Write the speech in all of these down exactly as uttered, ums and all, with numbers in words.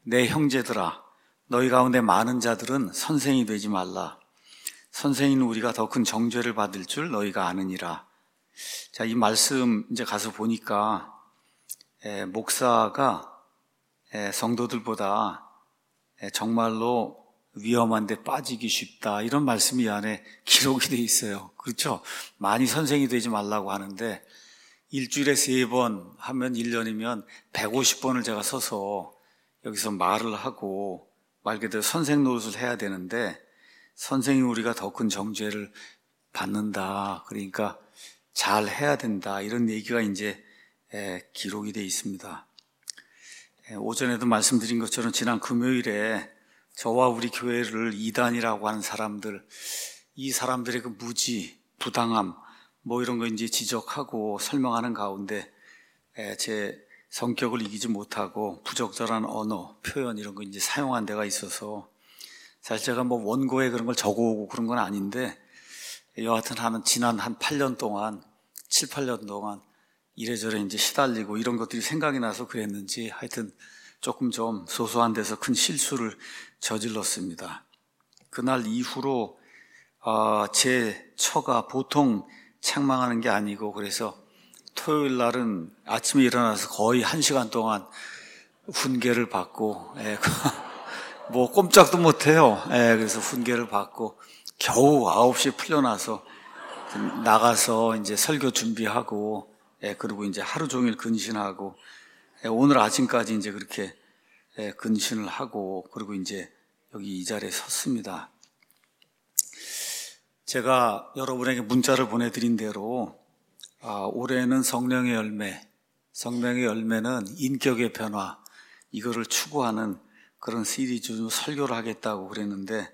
내 형제들아, 너희 가운데 많은 자들은 선생이 되지 말라. 선생인 우리가 더 큰 정죄를 받을 줄 너희가 아느니라. 자, 이 말씀 이제 가서 보니까 에, 목사가 에, 성도들보다 에, 정말로 위험한데 빠지기 쉽다, 이런 말씀이 이 안에 기록이 돼 있어요. 그렇죠? 많이 선생이 되지 말라고 하는데 일주일에 세 번 하면 일 년이면 백오십 번을 제가 서서 여기서 말을 하고 말 그대로 선생 노릇을 해야 되는데 선생이 우리가 더 큰 정죄를 받는다, 그러니까 잘 해야 된다, 이런 얘기가 이제 기록이 돼 있습니다. 오전에도 말씀드린 것처럼 지난 금요일에 저와 우리 교회를 이단이라고 하는 사람들, 이 사람들의 그 무지, 부당함, 뭐 이런 거 이제 지적하고 설명하는 가운데 제 성격을 이기지 못하고 부적절한 언어, 표현 이런 거 이제 사용한 데가 있어서, 사실 제가 뭐 원고에 그런 걸 적어오고 그런 건 아닌데 여하튼 하는 지난 한 팔 년 동안, 칠, 팔 년 동안 이래저래 이제 시달리고 이런 것들이 생각이 나서 그랬는지 하여튼 조금 좀 소소한 데서 큰 실수를 저질렀습니다. 그날 이후로 어, 제 처가 보통 책망하는 게 아니고, 그래서 토요일 날은 아침에 일어나서 거의 한 시간 동안 훈계를 받고, 예, 뭐 꼼짝도 못해요. 예, 그래서 훈계를 받고 겨우 아홉 시에 풀려나서 나가서 이제 설교 준비하고, 예, 그리고 이제 하루 종일 근신하고, 예, 오늘 아침까지 이제 그렇게 예, 근신을 하고, 그리고 이제 여기 이 자리에 섰습니다. 제가 여러분에게 문자를 보내드린 대로 아, 올해는 성령의 열매, 성령의 열매는 인격의 변화, 이거를 추구하는 그런 시리즈 설교를 하겠다고 그랬는데,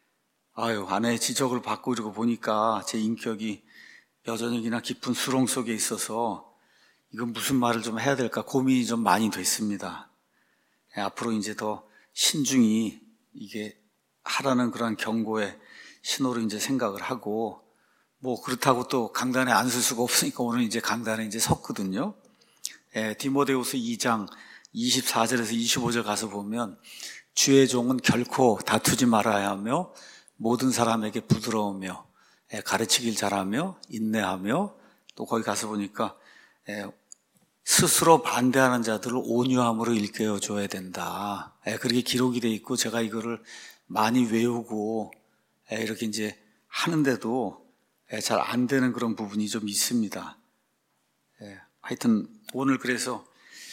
아유, 아내의 지적을 받고 이러고 보니까 제 인격이 여전히나 깊은 수렁 속에 있어서 이건 무슨 말을 좀 해야 될까 고민이 좀 많이 됐습니다. 예, 앞으로 이제 더 신중히 이게 하라는 그런 경고의 신호로 이제 생각을 하고, 뭐 그렇다고 또 강단에 안 설 수가 없으니까 오늘 이제 강단에 이제 섰거든요. 예, 디모데후서 이 장 이십사 절에서 이십오 절 가서 보면 주의 종은 결코 다투지 말아야 하며 모든 사람에게 부드러우며 예, 가르치길 잘하며 인내하며, 또 거기 가서 보니까 예, 스스로 반대하는 자들을 온유함으로 일깨워 줘야 된다. 예, 그렇게 기록이 돼 있고 제가 이거를 많이 외우고 예, 이렇게 이제 하는데도 예, 잘 안 되는 그런 부분이 좀 있습니다. 예, 하여튼 오늘 그래서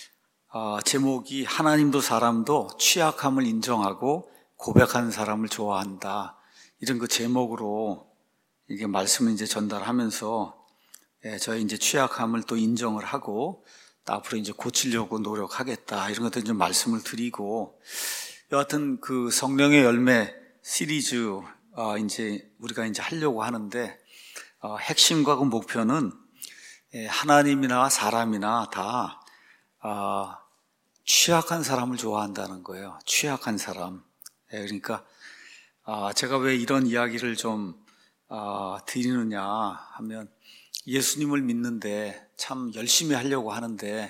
어, 제목이 하나님도 사람도 취약함을 인정하고 고백하는 사람을 좋아한다, 이런 그 제목으로 이게 말씀을 이제 전달하면서 예, 저희 이제 취약함을 또 인정을 하고 또 앞으로 이제 고치려고 노력하겠다, 이런 것들 좀 말씀을 드리고, 여하튼 그 성령의 열매 시리즈 어, 이제 우리가 이제 하려고 하는데 어, 핵심과 그 목표는 예, 하나님이나 사람이나 다 어, 취약한 사람을 좋아한다는 거예요. 취약한 사람. 예, 그러니까 어, 제가 왜 이런 이야기를 좀 어, 드리느냐 하면, 예수님을 믿는데 참 열심히 하려고 하는데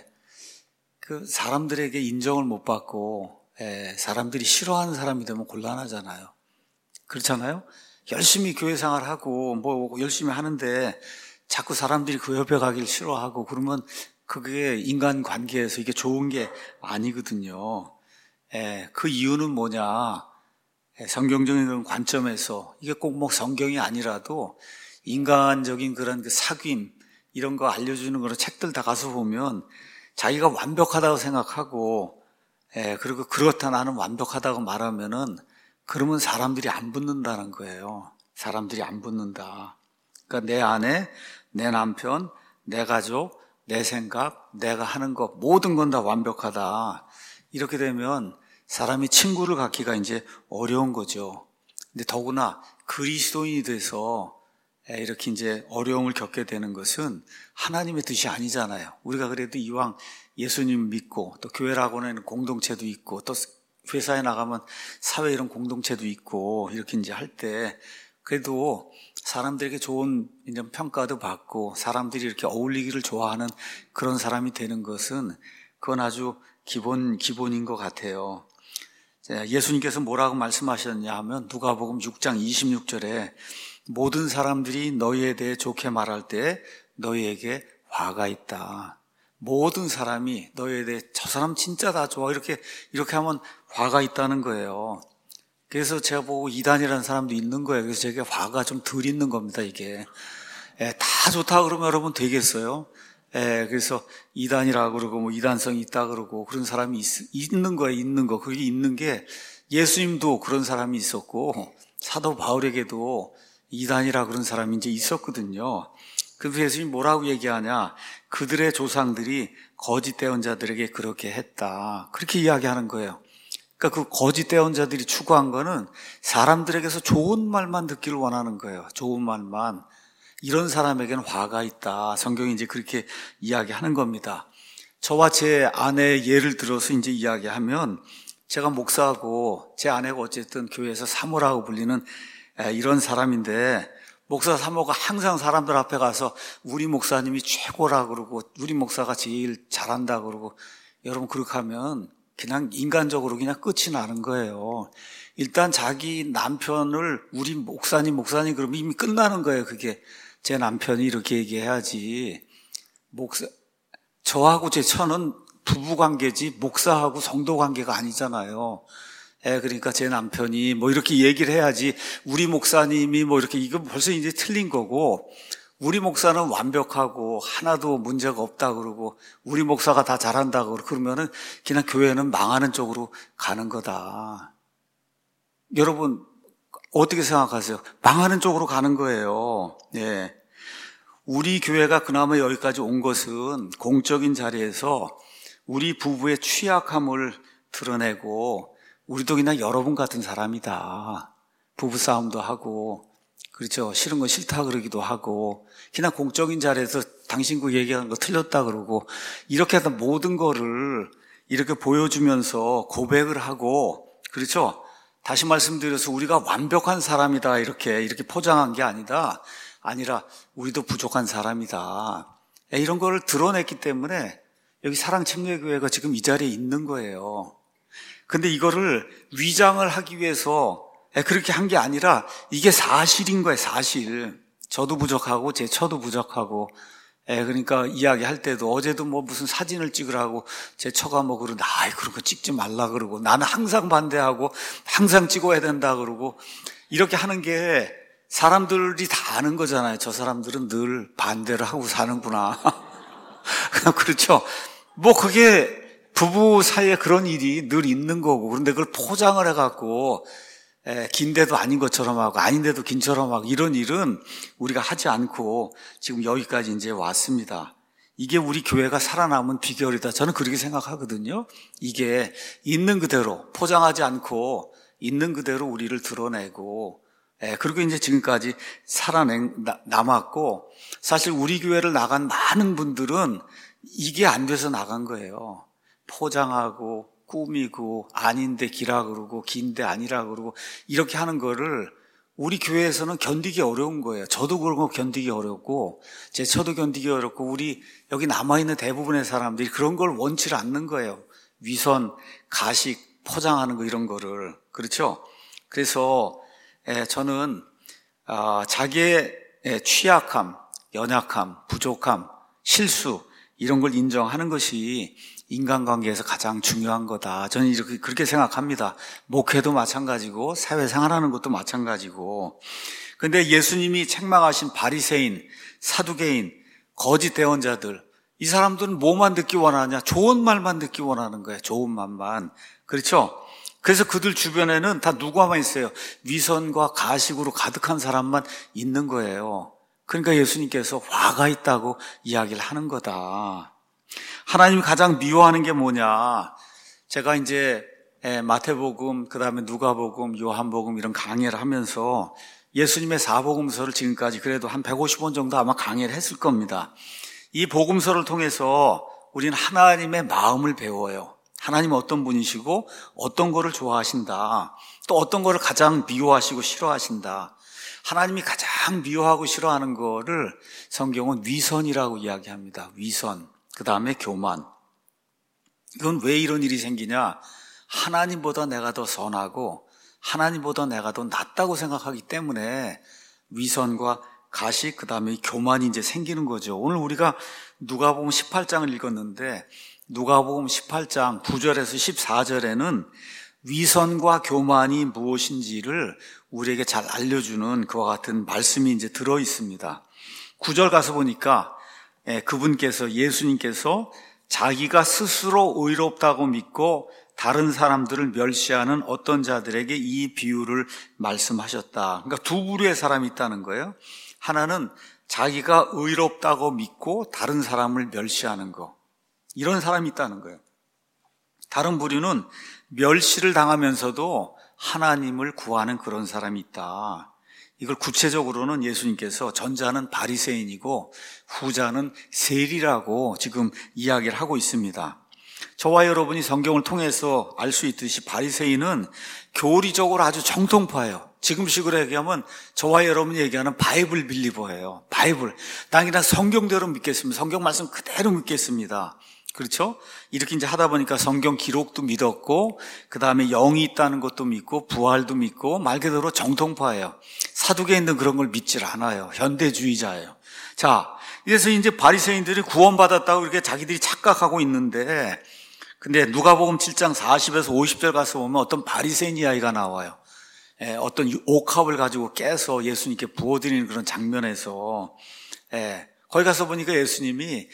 그 사람들에게 인정을 못 받고 예, 사람들이 싫어하는 사람이 되면 곤란하잖아요. 그렇잖아요? 열심히 교회 생활하고 뭐 열심히 하는데 자꾸 사람들이 그 옆에 가길 싫어하고 그러면 그게 인간관계에서 이게 좋은 게 아니거든요. 예, 그 이유는 뭐냐? 예, 성경적인 관점에서 이게 꼭 뭐 성경이 아니라도 인간적인 그런 그 사귐 이런 거 알려주는 그런 책들 다 가서 보면 자기가 완벽하다고 생각하고 예, 그리고 그렇다 나는 완벽하다고 말하면은 그러면 사람들이 안 붙는다는 거예요. 사람들이 안 붙는다. 그러니까 내 아내, 내 남편, 내 가족, 내 생각, 내가 하는 것 모든 건 다 완벽하다. 이렇게 되면 사람이 친구를 갖기가 이제 어려운 거죠. 근데 더구나 그리스도인이 돼서 이렇게 이제 어려움을 겪게 되는 것은 하나님의 뜻이 아니잖아요. 우리가 그래도 이왕 예수님 믿고 또 교회라고는 공동체도 있고 또 회사에 나가면 사회 이런 공동체도 있고 이렇게 이제 할 때 그래도 사람들에게 좋은 이런 평가도 받고 사람들이 이렇게 어울리기를 좋아하는 그런 사람이 되는 것은 그건 아주 기본, 기본인 것 같아요. 예수님께서 뭐라고 말씀하셨냐 하면 누가복음 육 장 이십육 절에 모든 사람들이 너희에 대해 좋게 말할 때 너희에게 화가 있다. 모든 사람이 너희에 대해 저 사람 진짜 다 좋아 이렇게 이렇게 하면 화가 있다는 거예요. 그래서 제가 보고 이단이라는 사람도 있는 거예요. 그래서 제게 화가 좀 덜 있는 겁니다, 이게. 예, 다 좋다 그러면 여러분 되겠어요? 예, 그래서 이단이라 그러고 뭐 이단성이 있다 그러고 그런 사람이 있, 있는 거예요, 있는 거. 그게 있는 게 예수님도 그런 사람이 있었고 사도 바울에게도 이단이라 그런 사람이 이제 있었거든요. 그래서 예수님이 뭐라고 얘기하냐? 그들의 조상들이 거짓 대언자들에게 그렇게 했다. 그렇게 이야기하는 거예요. 그러니까 그 거짓 대언자들이 추구한 거는 사람들에게서 좋은 말만 듣기를 원하는 거예요. 좋은 말만. 이런 사람에게는 화가 있다. 성경이 이제 그렇게 이야기하는 겁니다. 저와 제 아내 예를 들어서 이제 이야기하면 제가 목사하고 제 아내가 어쨌든 교회에서 사모라고 불리는 이런 사람인데 목사 사모가 항상 사람들 앞에 가서 우리 목사님이 최고라 그러고 우리 목사가 제일 잘한다 그러고 여러분 그렇게 하면 그냥 인간적으로 그냥 끝이 나는 거예요. 일단 자기 남편을 우리 목사님 목사님 그러면 이미 끝나는 거예요. 그게 제 남편이 이렇게 얘기해야지. 목사 저하고 제 처는 부부 관계지 목사하고 성도 관계가 아니잖아요. 예, 그러니까 제 남편이 뭐 이렇게 얘기를 해야지 우리 목사님이 뭐 이렇게 이거 벌써 이제 틀린 거고 우리 목사는 완벽하고 하나도 문제가 없다 그러고 우리 목사가 다 잘한다 그러고 그러면은 그냥 교회는 망하는 쪽으로 가는 거다. 여러분 어떻게 생각하세요? 망하는 쪽으로 가는 거예요. 예. 우리 교회가 그나마 여기까지 온 것은 공적인 자리에서 우리 부부의 취약함을 드러내고 우리도 그냥 여러분 같은 사람이다. 부부싸움도 하고 그렇죠. 싫은 거 싫다 그러기도 하고 그냥 공적인 자리에서 당신 그 얘기하는 거 틀렸다 그러고 이렇게 하다 모든 거를 이렇게 보여주면서 고백을 하고 그렇죠. 다시 말씀드려서 우리가 완벽한 사람이다 이렇게 이렇게 포장한 게 아니다. 아니라 우리도 부족한 사람이다. 이런 거를 드러냈기 때문에 여기 사랑침례교회가 지금 이 자리에 있는 거예요. 근데 이거를 위장을 하기 위해서 그렇게 한 게 아니라 이게 사실인 거예요, 사실. 저도 부족하고 제 처도 부족하고 그러니까 이야기할 때도 어제도 뭐 무슨 사진을 찍으라고 제 처가 뭐 그러는데 아이 그런 거 찍지 말라 그러고 나는 항상 반대하고 항상 찍어야 된다 그러고 이렇게 하는 게 사람들이 다 아는 거잖아요. 저 사람들은 늘 반대를 하고 사는구나. 그렇죠. 뭐 그게 부부 사이에 그런 일이 늘 있는 거고 그런데 그걸 포장을 해갖고 에, 긴데도 아닌 것처럼 하고 아닌데도 긴처럼 하고 이런 일은 우리가 하지 않고 지금 여기까지 이제 왔습니다. 이게 우리 교회가 살아남은 비결이다. 저는 그렇게 생각하거든요. 이게 있는 그대로 포장하지 않고 있는 그대로 우리를 드러내고 에, 그리고 이제 지금까지 살아남았고 사실 우리 교회를 나간 많은 분들은 이게 안 돼서 나간 거예요. 포장하고 꾸미고 아닌데 기라 그러고 긴데 아니라 그러고 이렇게 하는 거를 우리 교회에서는 견디기 어려운 거예요. 저도 그런 거 견디기 어렵고 제 처도 견디기 어렵고 우리 여기 남아있는 대부분의 사람들이 그런 걸 원치 않는 거예요. 위선, 가식, 포장하는 거 이런 거를. 그렇죠? 그래서 저는 자기의 취약함, 연약함, 부족함, 실수 이런 걸 인정하는 것이 인간관계에서 가장 중요한 거다. 저는 이렇게 그렇게 생각합니다. 목회도 마찬가지고 사회생활하는 것도 마찬가지고. 그런데 예수님이 책망하신 바리새인, 사두개인, 거짓 대언자들 이 사람들은 뭐만 듣기 원하냐? 좋은 말만 듣기 원하는 거예요. 좋은 말만. 그렇죠? 그래서 그들 주변에는 다 누구만 있어요? 위선과 가식으로 가득한 사람만 있는 거예요. 그러니까 예수님께서 화가 있다고 이야기를 하는 거다. 하나님이 가장 미워하는 게 뭐냐? 제가 이제 마태복음, 그 다음에 누가복음, 요한복음 이런 강의를 하면서 예수님의 사복음서를 지금까지 그래도 한 백오십 번 정도 아마 강의를 했을 겁니다. 이 복음서를 통해서 우리는 하나님의 마음을 배워요. 하나님은 어떤 분이시고 어떤 거를 좋아하신다. 또 어떤 거를 가장 미워하시고 싫어하신다. 하나님이 가장 미워하고 싫어하는 거를 성경은 위선이라고 이야기합니다. 위선. 그 다음에 교만. 이건 왜 이런 일이 생기냐? 하나님보다 내가 더 선하고 하나님보다 내가 더 낫다고 생각하기 때문에 위선과 가식, 그 다음에 교만이 이제 생기는 거죠. 오늘 우리가 누가복음 십팔 장을 읽었는데 누가복음 십팔 장 구 절에서 십사 절에는 위선과 교만이 무엇인지를 우리에게 잘 알려주는 그와 같은 말씀이 이제 들어 있습니다. 구 절 가서 보니까 그분께서, 예수님께서 자기가 스스로 의롭다고 믿고 다른 사람들을 멸시하는 어떤 자들에게 이 비유를 말씀하셨다. 그러니까 두 부류의 사람이 있다는 거예요. 하나는 자기가 의롭다고 믿고 다른 사람을 멸시하는 거, 이런 사람이 있다는 거예요. 다른 부류는 멸시를 당하면서도 하나님을 구하는 그런 사람이 있다. 이걸 구체적으로는 예수님께서 전자는 바리새인이고 후자는 세리라고 지금 이야기를 하고 있습니다. 저와 여러분이 성경을 통해서 알 수 있듯이 바리새인은 교리적으로 아주 정통파예요. 지금식으로 얘기하면 저와 여러분이 얘기하는 바이블 빌리버예요. 바이블. 난 그냥 성경대로 믿겠습니다. 성경 말씀 그대로 믿겠습니다. 그렇죠? 이렇게 이제 하다 보니까 성경 기록도 믿었고, 그 다음에 영이 있다는 것도 믿고, 부활도 믿고, 말 그대로 정통파예요. 사두개에 있는 그런 걸 믿질 않아요. 현대주의자예요. 자, 그래서 이제 바리새인들이 구원받았다고 이렇게 자기들이 착각하고 있는데, 근데 누가복음 칠 장 사십에서 오십 절 가서 보면 어떤 바리새인 이야기가 나와요. 예, 어떤 옥합을 가지고 깨서 예수님께 부어드리는 그런 장면에서, 예, 거기 가서 보니까 예수님이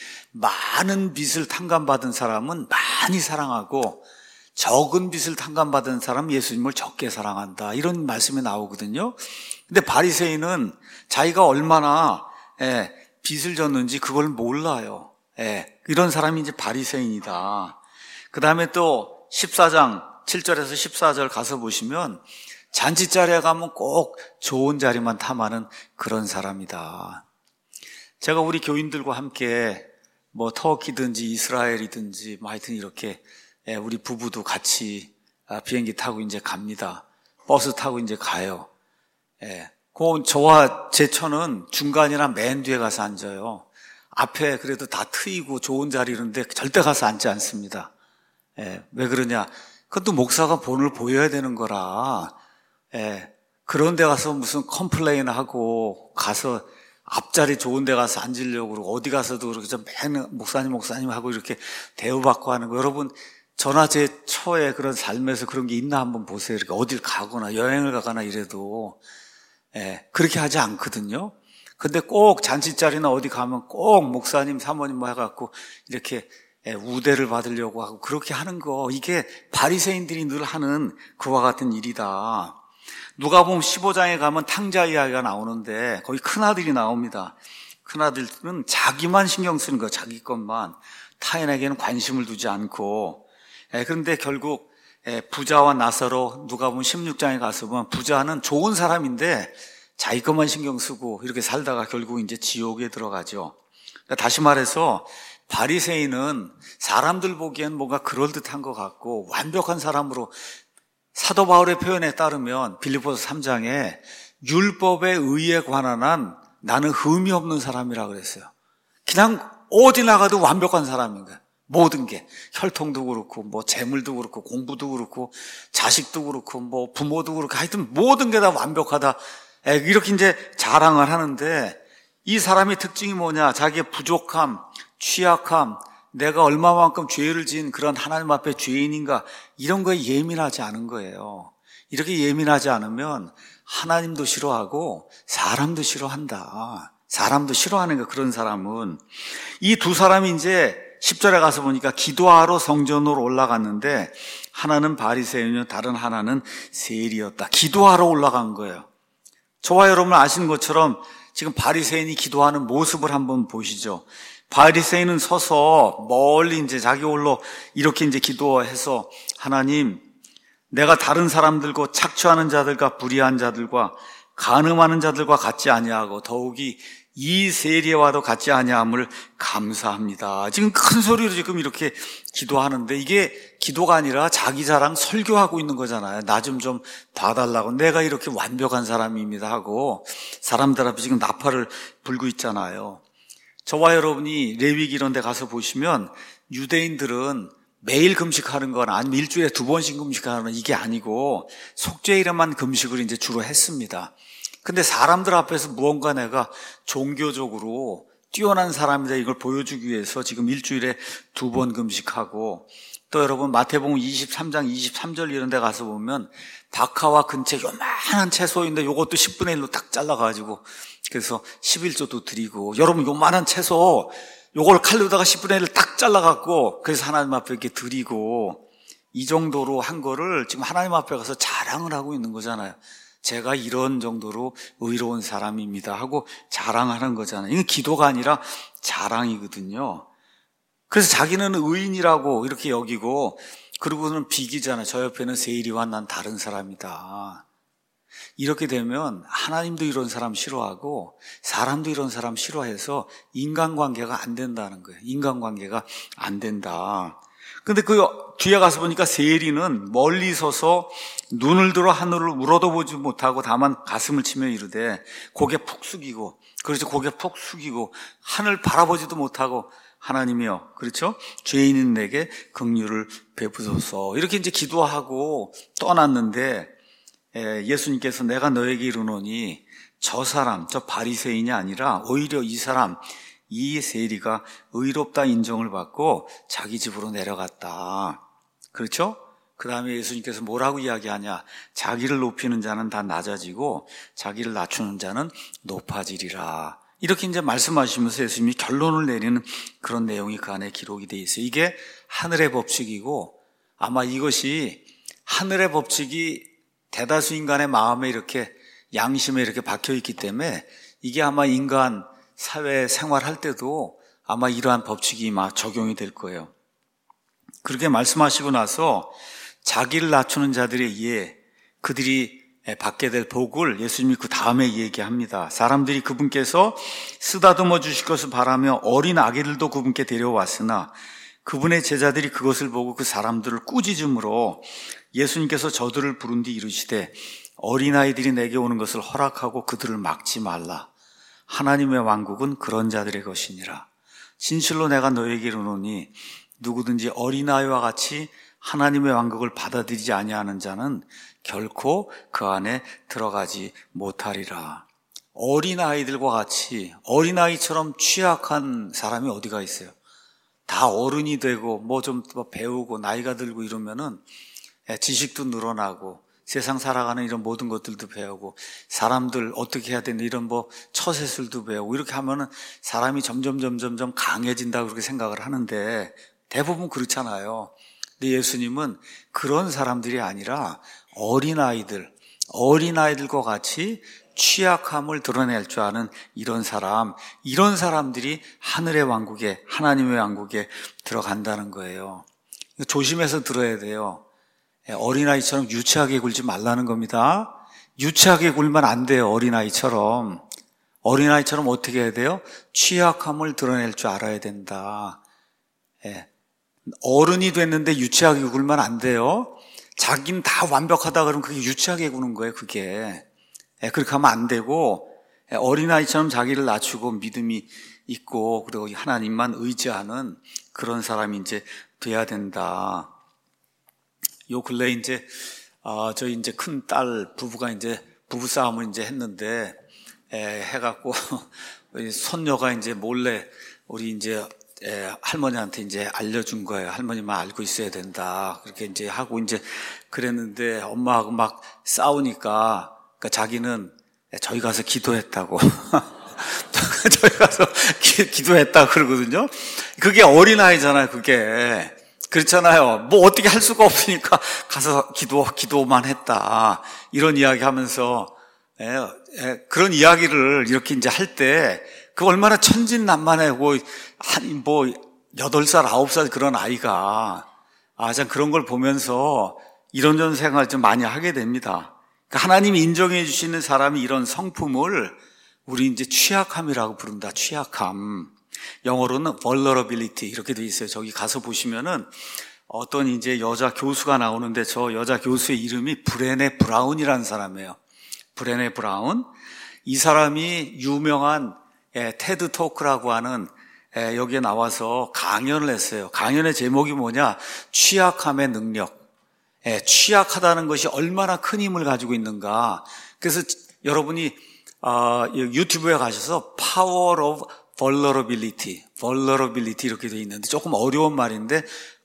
많은 빚을 탕감받은 사람은 많이 사랑하고 적은 빚을 탕감받은 사람은 예수님을 적게 사랑한다, 이런 말씀이 나오거든요. 근데 바리새인은 자기가 얼마나 예, 빚을 졌는지 그걸 몰라요. 예, 이런 사람이 이제 바리새인이다. 그 다음에 또 십사 장 칠 절에서 십사 절 가서 보시면 잔치자리에 가면 꼭 좋은 자리만 탐하는 그런 사람이다. 제가 우리 교인들과 함께 뭐 터키든지 이스라엘이든지 뭐 하여튼 이렇게 우리 부부도 같이 비행기 타고 이제 갑니다. 버스 타고 이제 가요. 예. 그 저와 제 처는 중간이나 맨 뒤에 가서 앉아요. 앞에 그래도 다 트이고 좋은 자리 이런데 절대 가서 앉지 않습니다. 예. 왜 그러냐? 그것도 목사가 본을 보여야 되는 거라. 예. 그런 데 가서 무슨 컴플레인 하고 가서 앞자리 좋은 데 가서 앉으려고 그러고 어디 가서도 그렇게 좀 맨 목사님 목사님 하고 이렇게 대우받고 하는 거, 여러분 저나 제 처의 그런 삶에서 그런 게 있나 한번 보세요. 이렇게 어딜 가거나 여행을 가거나 이래도 예, 그렇게 하지 않거든요. 근데 꼭 잔치자리나 어디 가면 꼭 목사님 사모님 뭐 해갖고 이렇게 예, 우대를 받으려고 하고 그렇게 하는 거, 이게 바리새인들이 늘 하는 그와 같은 일이다. 누가복음 십오 장에 가면 탕자 이야기가 나오는데 거기 큰아들이 나옵니다. 큰아들은 자기만 신경 쓰는 거예요. 자기 것만. 타인에게는 관심을 두지 않고. 예, 그런데 결국 예, 부자와 나사로 누가복음 십육 장에 가서 보면 부자는 좋은 사람인데 자기 것만 신경 쓰고 이렇게 살다가 결국 이제 지옥에 들어가죠. 그러니까 다시 말해서 바리새인은 사람들 보기엔 뭔가 그럴듯한 것 같고 완벽한 사람으로, 사도 바울의 표현에 따르면 빌립보서 삼 장에 율법의 의에 관한 한 나는 흠이 없는 사람이라고 그랬어요. 그냥 어디 나가도 완벽한 사람인 거예요. 모든 게 혈통도 그렇고 뭐 재물도 그렇고 공부도 그렇고 자식도 그렇고 뭐 부모도 그렇고 하여튼 모든 게 다 완벽하다, 이렇게 이제 자랑을 하는데, 이 사람의 특징이 뭐냐? 자기의 부족함, 취약함, 내가 얼마만큼 죄를 지은 그런 하나님 앞에 죄인인가, 이런 거에 예민하지 않은 거예요. 이렇게 예민하지 않으면 하나님도 싫어하고 사람도 싫어한다. 사람도 싫어하는 거, 그런 사람은. 이 두 사람이 이제 십 절에 가서 보니까 기도하러 성전으로 올라갔는데 하나는 바리새인이요 다른 하나는 세리였다. 기도하러 올라간 거예요. 저와 여러분 아시는 것처럼 지금 바리새인이 기도하는 모습을 한번 보시죠. 바리새인은 서서 멀리 이제 자기 홀로 이렇게 이제 기도해서, 하나님, 내가 다른 사람들과 착취하는 자들과 불의한 자들과 간음하는 자들과 같지 아니하고 더욱이 이 세리와도 같지 아니함을 감사합니다. 지금 큰 소리로 지금 이렇게 기도하는데 이게 기도가 아니라 자기 자랑 설교하고 있는 거잖아요. 나 좀 좀 봐달라고, 내가 이렇게 완벽한 사람입니다 하고 사람들 앞에 지금 나팔을 불고 있잖아요. 저와 여러분이 레위기 이런 데 가서 보시면 유대인들은 매일 금식하는 건 아니면 일주일에 두 번씩 금식하는 건 이게 아니고 속죄일에만 금식을 이제 주로 했습니다. 근데 사람들 앞에서 무언가 내가 종교적으로 뛰어난 사람이다 이걸 보여주기 위해서 지금 일주일에 두 번 금식하고, 또 여러분 마태복음 이십삼 장 이십삼 절 이런 데 가서 보면 박하와 근채 요만한 채소인데 요것도 십분의 일로 딱 잘라가지고 그래서 십일조도 드리고, 여러분 요만한 채소 요걸 칼로다가 십분의 일을 딱 잘라갖고 그래서 하나님 앞에 이렇게 드리고, 이 정도로 한 거를 지금 하나님 앞에 가서 자랑을 하고 있는 거잖아요. 제가 이런 정도로 의로운 사람입니다 하고 자랑하는 거잖아요. 이건 기도가 아니라 자랑이거든요. 그래서 자기는 의인이라고 이렇게 여기고, 그러고는 비기잖아요. 저 옆에는 세일이와 난 다른 사람이다. 이렇게 되면 하나님도 이런 사람 싫어하고 사람도 이런 사람 싫어해서 인간관계가 안 된다는 거예요. 인간관계가 안 된다. 근데 그 뒤에 가서 보니까 세리는 멀리 서서 눈을 들어 하늘을 우러도 보지 못하고 다만 가슴을 치며 이르되, 고개 푹 숙이고, 그렇죠, 고개 푹 숙이고 하늘 바라보지도 못하고, 하나님이여, 그렇죠, 죄인인 내게 긍휼을 베푸소서 이렇게 이제 기도하고 떠났는데, 예수님께서 내가 너에게 이르노니 저 사람, 저 바리새인이 아니라 오히려 이 사람, 이 세리가 의롭다 인정을 받고 자기 집으로 내려갔다. 그렇죠? 그 다음에 예수님께서 뭐라고 이야기하냐? 자기를 높이는 자는 다 낮아지고 자기를 낮추는 자는 높아지리라. 이렇게 이제 말씀하시면서 예수님이 결론을 내리는 그런 내용이 그 안에 기록이 되어 있어요. 이게 하늘의 법칙이고, 아마 이것이 하늘의 법칙이 대다수 인간의 마음에 이렇게 양심에 이렇게 박혀 있기 때문에 이게 아마 인간 사회 생활할 때도 아마 이러한 법칙이 막 적용이 될 거예요. 그렇게 말씀하시고 나서 자기를 낮추는 자들에 의해 그들이 받게 될 복을 예수님이 그 다음에 얘기합니다. 사람들이 그분께서 쓰다듬어 주실 것을 바라며 어린 아기들도 그분께 데려왔으나 그분의 제자들이 그것을 보고 그 사람들을 꾸짖음으로 예수님께서 저들을 부른 뒤 이르시되, 어린아이들이 내게 오는 것을 허락하고 그들을 막지 말라. 하나님의 왕국은 그런 자들의 것이니라. 진실로 내가 너에게 이르노니 누구든지 어린아이와 같이 하나님의 왕국을 받아들이지 아니하는 자는 결코 그 안에 들어가지 못하리라. 어린아이들과 같이, 어린아이처럼 취약한 사람이 어디가 있어요? 다 어른이 되고 뭐 좀 배우고 나이가 들고 이러면은 지식도 늘어나고 세상 살아가는 이런 모든 것들도 배우고 사람들 어떻게 해야 되는 이런 뭐 처세술도 배우고 이렇게 하면은 사람이 점점 점점 점 강해진다 그렇게 생각을 하는데 대부분 그렇잖아요. 근데 예수님은 그런 사람들이 아니라 어린아이들, 어린아이들과 같이 취약함을 드러낼 줄 아는 이런 사람, 이런 사람들이 하늘의 왕국에, 하나님의 왕국에 들어간다는 거예요. 조심해서 들어야 돼요. 어린아이처럼 유치하게 굴지 말라는 겁니다. 유치하게 굴면 안 돼요. 어린아이처럼. 어린아이처럼 어떻게 해야 돼요? 취약함을 드러낼 줄 알아야 된다. 예. 어른이 됐는데 유치하게 굴면 안 돼요. 자기는 다 완벽하다 그러면 그게 유치하게 구는 거예요. 그게. 예, 그렇게 하면 안 되고, 예, 어린아이처럼 자기를 낮추고 믿음이 있고 그리고 하나님만 의지하는 그런 사람이 이제 돼야 된다. 요 근래 이제 아, 저희 이제 큰 딸 부부가 이제 부부 싸움을 이제 했는데 에, 해갖고 손녀가 이제 몰래 우리 이제 에, 할머니한테 이제 알려준 거예요. 할머니만 알고 있어야 된다. 그렇게 이제 하고 이제 그랬는데 엄마하고 막 싸우니까 그러니까 자기는 저희 가서 기도했다고. 저희 가서 기, 기도했다 그러거든요. 그게 어린아이잖아요. 그게. 그렇잖아요. 뭐 어떻게 할 수가 없으니까 가서 기도, 기도만 했다. 이런 이야기 하면서, 예, 예, 그런 이야기를 이렇게 이제 할 때, 그 얼마나 천진난만하고, 한, 뭐, 여덟 살, 아홉 살 그런 아이가, 아, 참 그런 걸 보면서 이런저런 생각을 좀 많이 하게 됩니다. 그러니까 하나님이 인정해 주시는 사람이 이런 성품을 우리 이제 취약함이라고 부른다. 취약함. 영어로는 vulnerability 이렇게 돼 있어요. 저기 가서 보시면은 어떤 이제 여자 교수가 나오는데 저 여자 교수의 이름이 브레네 브라운이라는 사람이에요. 브레네 브라운. 이 사람이 유명한 테드 토크라고 하는 예, 여기에 나와서 강연을 했어요. 강연의 제목이 뭐냐? 취약함의 능력. 예, 취약하다는 것이 얼마나 큰 힘을 가지고 있는가. 그래서 여러분이 어, 유튜브에 가셔서 Power of Vulnerability, Vulnerability 이렇게 되어 있는데 조금 어려운 말인데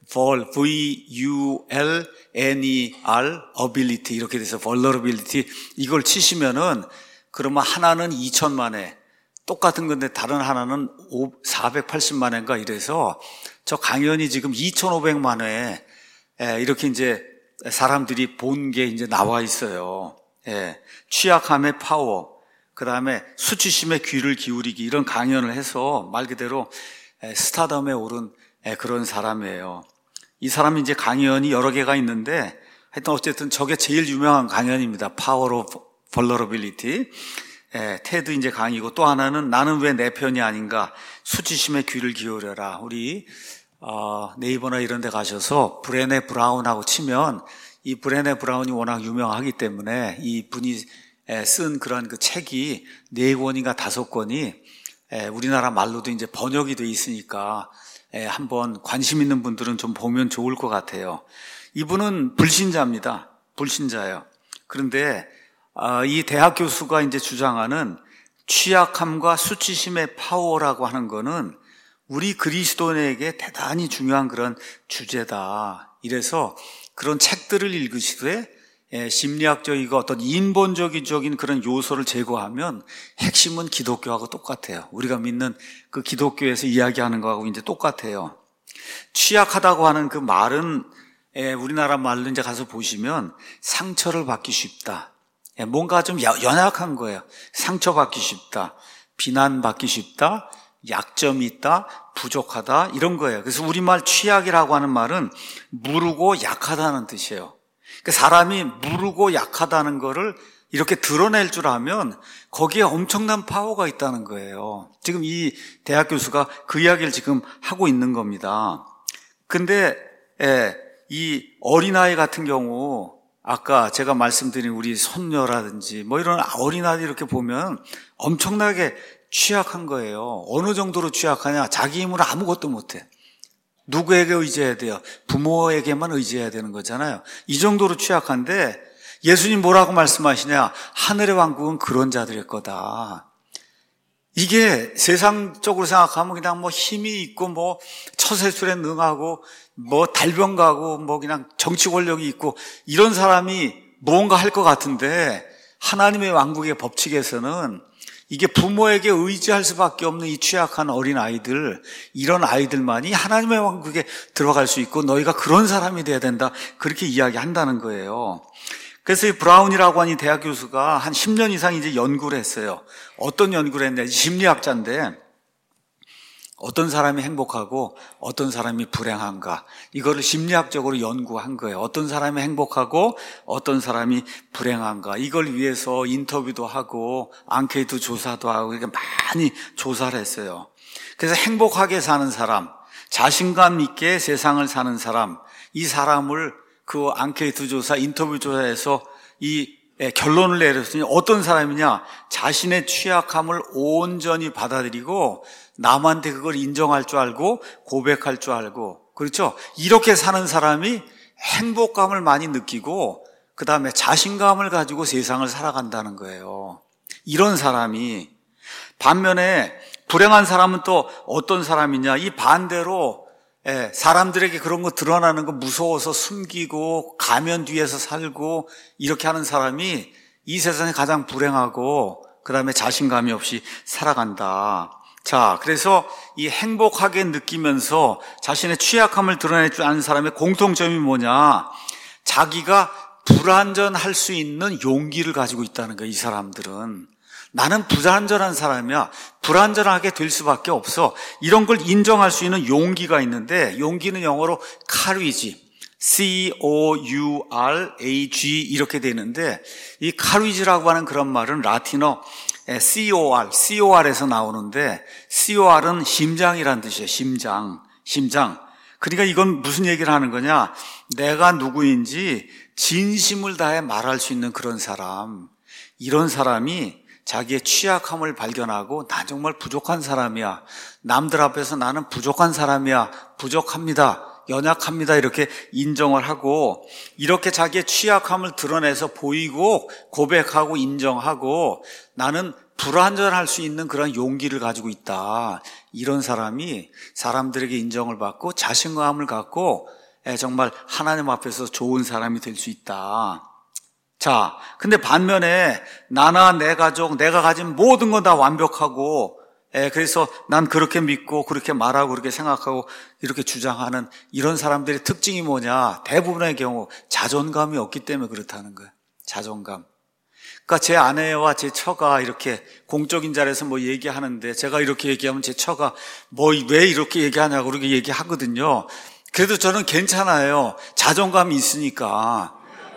V U L N E R Ability 이렇게 돼서 Vulnerability 이걸 치시면은 그러면 하나는 이천만 회 똑같은 건데 다른 하나는 사백팔십만 회인가 이래서 저 강연이 지금 이천오백만 회 이렇게 이제 사람들이 본 게 이제 나와 있어요. 예, 취약함의 파워, 그 다음에 수치심의 귀를 기울이기 이런 강연을 해서 말 그대로 스타덤에 오른 그런 사람이에요. 이 사람이 이제 강연이 여러 개가 있는데 하여튼 어쨌든 저게 제일 유명한 강연입니다. Power of Vulnerability. 예, 테드 이제 강의고 또 하나는 나는 왜 내 편이 아닌가 수치심의 귀를 기울여라. 우리 어, 네이버나 이런 데 가셔서 브레네 브라운하고 치면 이 브레네 브라운이 워낙 유명하기 때문에 이 분이 쓴 그런 그 책이 네 권인가 다섯 권이 우리나라 말로도 이제 번역이 돼 있으니까 한번 관심 있는 분들은 좀 보면 좋을 것 같아요. 이분은 불신자입니다. 불신자예요. 그런데 이 대학 교수가 이제 주장하는 취약함과 수치심의 파워라고 하는 거는 우리 그리스도인에게 대단히 중요한 그런 주제다. 이래서 그런 책들을 읽으시되 심리학적이고 어떤 인본적인 그런 요소를 제거하면 핵심은 기독교하고 똑같아요. 우리가 믿는 그 기독교에서 이야기하는 거하고 이제 똑같아요. 취약하다고 하는 그 말은 우리나라 말로 이제 가서 보시면 상처를 받기 쉽다. 뭔가 좀 연약한 거예요. 상처받기 쉽다. 비난받기 쉽다. 약점이 있다. 부족하다. 이런 거예요. 그래서 우리말 취약이라고 하는 말은 무르고 약하다는 뜻이에요. 그러니까 사람이 무르고 약하다는 거를 이렇게 드러낼 줄 알면 거기에 엄청난 파워가 있다는 거예요. 지금 이 대학 교수가 그 이야기를 지금 하고 있는 겁니다. 근데 예, 이 어린아이 같은 경우 아까 제가 말씀드린 우리 손녀라든지 뭐 이런 어린아이들 이렇게 보면 엄청나게 취약한 거예요. 어느 정도로 취약하냐? 자기 힘으로 아무것도 못해. 누구에게 의지해야 돼요? 부모에게만 의지해야 되는 거잖아요. 이 정도로 취약한데 예수님 뭐라고 말씀하시냐? 하늘의 왕국은 그런 자들일 거다. 이게 세상적으로 생각하면 그냥 뭐 힘이 있고 뭐 처세술에 능하고 뭐 달병 가고 뭐 그냥 정치 권력이 있고 이런 사람이 무언가 할 것 같은데 하나님의 왕국의 법칙에서는 이게 부모에게 의지할 수밖에 없는 이 취약한 어린 아이들, 이런 아이들만이 하나님의 왕국에 들어갈 수 있고 너희가 그런 사람이 돼야 된다. 그렇게 이야기한다는 거예요. 그래서 이 브라운이라고 하는 이 대학 교수가 한 십 년 이상 이제 연구를 했어요. 어떤 연구를 했냐? 심리학자인데 어떤 사람이 행복하고 어떤 사람이 불행한가 이거를 심리학적으로 연구한 거예요. 어떤 사람이 행복하고 어떤 사람이 불행한가 이걸 위해서 인터뷰도 하고 앙케이트 조사도 하고 이렇게 많이 조사를 했어요. 그래서 행복하게 사는 사람, 자신감 있게 세상을 사는 사람, 이 사람을 그 앙케이트 조사, 인터뷰 조사에서 이 결론을 내렸으니 어떤 사람이냐? 자신의 취약함을 온전히 받아들이고 남한테 그걸 인정할 줄 알고 고백할 줄 알고, 그렇죠? 이렇게 사는 사람이 행복감을 많이 느끼고 그 다음에 자신감을 가지고 세상을 살아간다는 거예요. 이런 사람이. 반면에 불행한 사람은 또 어떤 사람이냐? 이 반대로 예, 사람들에게 그런 거 드러나는 거 무서워서 숨기고 가면 뒤에서 살고 이렇게 하는 사람이 이 세상에 가장 불행하고 그 다음에 자신감이 없이 살아간다. 자, 그래서 이 행복하게 느끼면서 자신의 취약함을 드러낼 줄 아는 사람의 공통점이 뭐냐? 자기가 불완전할 수 있는 용기를 가지고 있다는 거예요. 이 사람들은. 나는 불완전한 사람이야. 불완전하게 될 수밖에 없어. 이런 걸 인정할 수 있는 용기가 있는데 용기는 영어로 courage, C O U R A G 이렇게 되는데 이 courage라고 하는 그런 말은 라틴어 C O R, C O R에서 나오는데 C O R은 심장이라는 뜻이에요. 심장, 심장. 그러니까 이건 무슨 얘기를 하는 거냐? 내가 누구인지 진심을 다해 말할 수 있는 그런 사람. 이런 사람이 자기의 취약함을 발견하고 나 정말 부족한 사람이야. 남들 앞에서 나는 부족한 사람이야. 부족합니다. 연약합니다. 이렇게 인정을 하고 이렇게 자기의 취약함을 드러내서 보이고 고백하고 인정하고 나는 불완전할 수 있는 그런 용기를 가지고 있다. 이런 사람이 사람들에게 인정을 받고 자신감을 갖고 정말 하나님 앞에서 좋은 사람이 될 수 있다. 자, 근데 반면에 나나 내 가족, 내가 가진 모든 건 다 완벽하고 예, 그래서 난 그렇게 믿고 그렇게 말하고 그렇게 생각하고 이렇게 주장하는 이런 사람들의 특징이 뭐냐? 대부분의 경우 자존감이 없기 때문에 그렇다는 거예요. 자존감. 그러니까 제 아내와 제 처가 이렇게 공적인 자리에서 뭐 얘기하는데 제가 이렇게 얘기하면 제 처가 뭐 왜 이렇게 얘기하냐고 그렇게 얘기하거든요. 그래도 저는 괜찮아요. 자존감이 있으니까.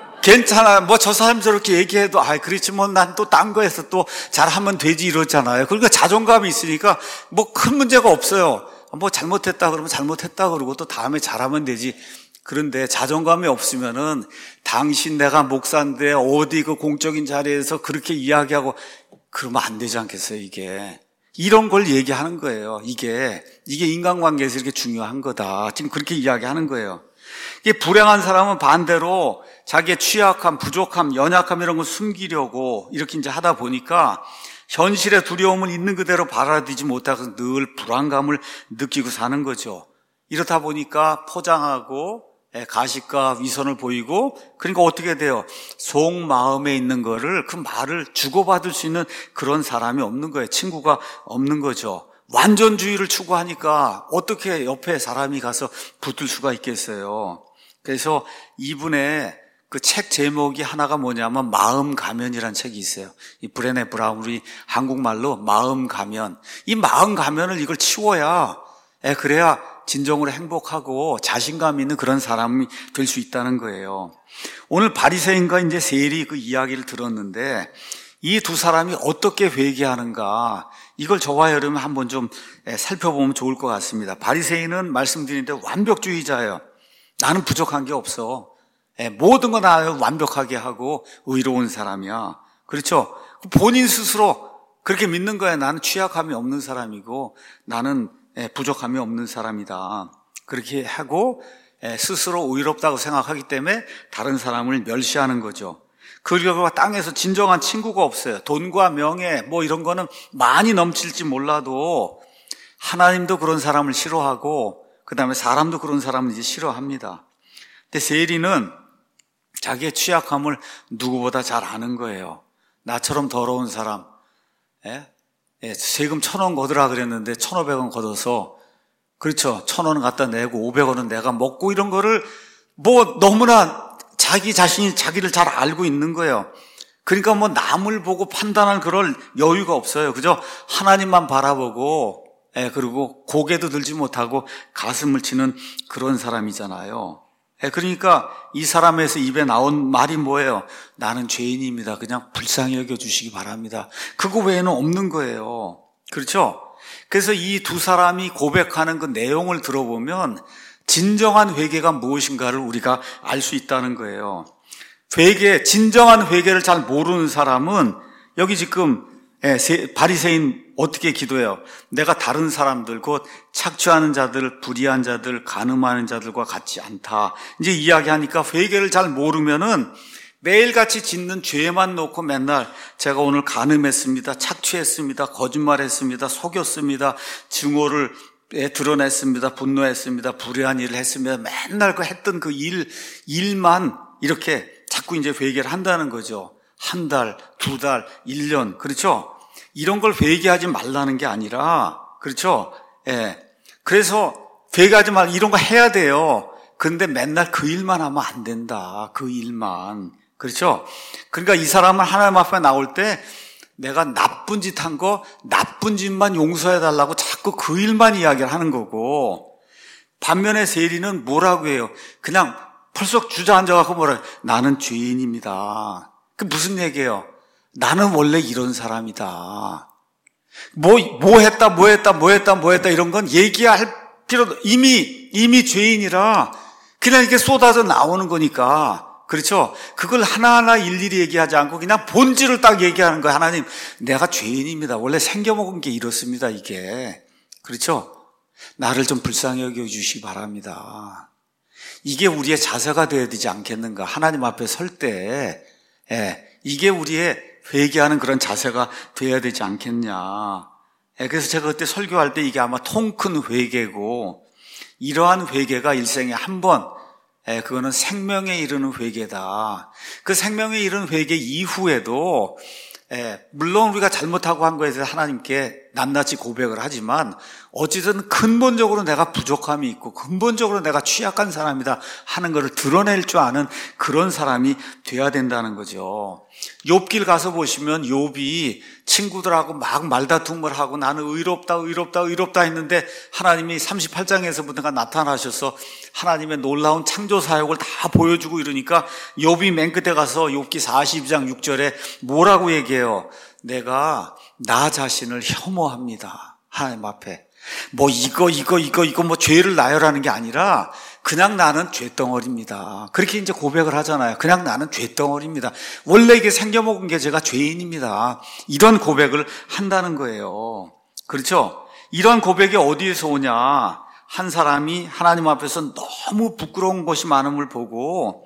괜찮아. 뭐 저 사람 저렇게 얘기해도 아 그렇지 뭐 난 또 딴 거에서 또 잘하면 되지 이러잖아요. 그러니까 자존감이 있으니까 뭐 큰 문제가 없어요. 뭐 잘못했다 그러면 잘못했다 그러고 또 다음에 잘하면 되지. 그런데 자존감이 없으면은 당신 내가 목사인데 어디 그 공적인 자리에서 그렇게 이야기하고 그러면 안 되지 않겠어요, 이게. 이런 걸 얘기하는 거예요. 이게 이게 인간관계에서 이렇게 중요한 거다. 지금 그렇게 이야기하는 거예요. 이게 불행한 사람은 반대로 자기의 취약함, 부족함, 연약함 이런 걸 숨기려고 이렇게 이제 하다 보니까 현실의 두려움을 있는 그대로 받아들이지 못하고 늘 불안감을 느끼고 사는 거죠. 이렇다 보니까 포장하고 가식과 위선을 보이고 그러니까 어떻게 돼요? 속마음에 있는 거를 그 말을 주고받을 수 있는 그런 사람이 없는 거예요. 친구가 없는 거죠. 완전주의를 추구하니까 어떻게 옆에 사람이 가서 붙을 수가 있겠어요. 그래서 이분의 그 책 제목이 하나가 뭐냐면 마음 가면이라는 책이 있어요. 이 브레네 브라운이 한국말로 마음 가면. 이 마음 가면을 이걸 치워야 예, 그래야 진정으로 행복하고 자신감 있는 그런 사람이 될 수 있다는 거예요. 오늘 바리새인과 이제 세리 그 이야기를 들었는데 이 두 사람이 어떻게 회개하는가 이걸 저와 여러분 한번 좀 살펴보면 좋을 것 같습니다. 바리새인은 말씀드리는데 완벽주의자예요. 나는 부족한 게 없어. 모든 거 다 완벽하게 하고 의로운 사람이야. 그렇죠? 본인 스스로 그렇게 믿는 거야. 나는 취약함이 없는 사람이고 나는 부족함이 없는 사람이다. 그렇게 하고 스스로 의롭다고 생각하기 때문에 다른 사람을 멸시하는 거죠. 그리고 땅에서 진정한 친구가 없어요. 돈과 명예 뭐 이런 거는 많이 넘칠지 몰라도 하나님도 그런 사람을 싫어하고 그 다음에 사람도 그런 사람을 이제 싫어합니다. 근데 세리는 자기의 취약함을 누구보다 잘 아는 거예요. 나처럼 더러운 사람, 예? 예, 세금 천 원 걷으라 그랬는데 천오백 원 걷어서 그렇죠. 천 원은 갖다 내고 오백 원은 내가 먹고 이런 거를 뭐 너무나 자기 자신이 자기를 잘 알고 있는 거예요. 그러니까 뭐 남을 보고 판단할 그럴 여유가 없어요. 그죠? 하나님만 바라보고 예, 그리고 고개도 들지 못하고 가슴을 치는 그런 사람이잖아요. 예, 그러니까 이 사람에서 입에 나온 말이 뭐예요? 나는 죄인입니다. 그냥 불쌍히 여겨주시기 바랍니다. 그거 외에는 없는 거예요. 그렇죠? 그래서 이 두 사람이 고백하는 그 내용을 들어보면 진정한 회개가 무엇인가를 우리가 알 수 있다는 거예요. 회개, 진정한 회개를 잘 모르는 사람은 여기 지금 바리새인 어떻게 기도해요? 내가 다른 사람들, 곧 착취하는 자들, 불의한 자들, 간음하는 자들과 같지 않다. 이제 이야기하니까 회개를 잘 모르면은 매일같이 짓는 죄만 놓고 맨날 제가 오늘 간음했습니다, 착취했습니다, 거짓말했습니다, 속였습니다, 증오를 드러냈습니다, 분노했습니다, 불의한 일을 했습니다. 맨날 그 했던 그 일, 일만 이렇게 자꾸 이제 회개를 한다는 거죠. 한 달, 두 달, 일 년, 그렇죠? 이런 걸 회개하지 말라는 게 아니라, 그렇죠? 예. 그래서 회개하지 말, 이런 거 해야 돼요. 그런데 맨날 그 일만 하면 안 된다. 그 일만. 그렇죠? 그러니까 이 사람은 하나님 앞에 나올 때 내가 나쁜 짓 한 거, 나쁜 짓만 용서해달라고 자꾸 그 일만 이야기를 하는 거고, 반면에 세리는 뭐라고 해요? 그냥 펄썩 주저앉아갖고 뭐라 해요? 나는 죄인입니다. 그 무슨 얘기예요? 나는 원래 이런 사람이다. 뭐, 뭐 했다, 뭐 했다, 뭐 했다, 뭐 했다, 이런 건 얘기할 필요도, 이미, 이미 죄인이라 그냥 이렇게 쏟아져 나오는 거니까 그렇죠? 그걸 하나하나 일일이 얘기하지 않고 그냥 본질을 딱 얘기하는 거예요. 하나님, 내가 죄인입니다. 원래 생겨먹은 게 이렇습니다, 이게. 그렇죠? 나를 좀 불쌍히 여겨주시기 바랍니다. 이게 우리의 자세가 되어야 되지 않겠는가? 하나님 앞에 설 때, 예, 이게 우리의 회개하는 그런 자세가 되어야 되지 않겠냐. 예, 그래서 제가 그때 설교할 때 이게 아마 통 큰 회개고, 이러한 회개가 일생에 한 번, 예, 그거는 생명에 이르는 회개다. 그 생명에 이르는 회개 이후에도, 예, 물론 우리가 잘못하고 한 거에 대해서 하나님께 낱낱이 고백을 하지만 어찌든 근본적으로 내가 부족함이 있고 근본적으로 내가 취약한 사람이다 하는 것을 드러낼 줄 아는 그런 사람이 돼야 된다는 거죠. 욥길 가서 보시면 욥이 친구들하고 막 말다툼을 하고 나는 의롭다 의롭다 의롭다 했는데 하나님이 삼십팔 장에서부터가 나타나셔서 하나님의 놀라운 창조 사역을 다 보여주고 이러니까 욥이 맨 끝에 가서 욥기 사십이 장 육 절에 뭐라고 얘기해요? 내가 나 자신을 혐오합니다. 하나님 앞에. 뭐 이거 이거 이거 이거 뭐 죄를 나열하는 게 아니라 그냥 나는 죄덩어리입니다. 그렇게 이제 고백을 하잖아요. 그냥 나는 죄덩어리입니다. 원래 이게 생겨먹은 게 제가 죄인입니다. 이런 고백을 한다는 거예요. 그렇죠? 이런 고백이 어디에서 오냐? 한 사람이 하나님 앞에서 너무 부끄러운 것이 많음을 보고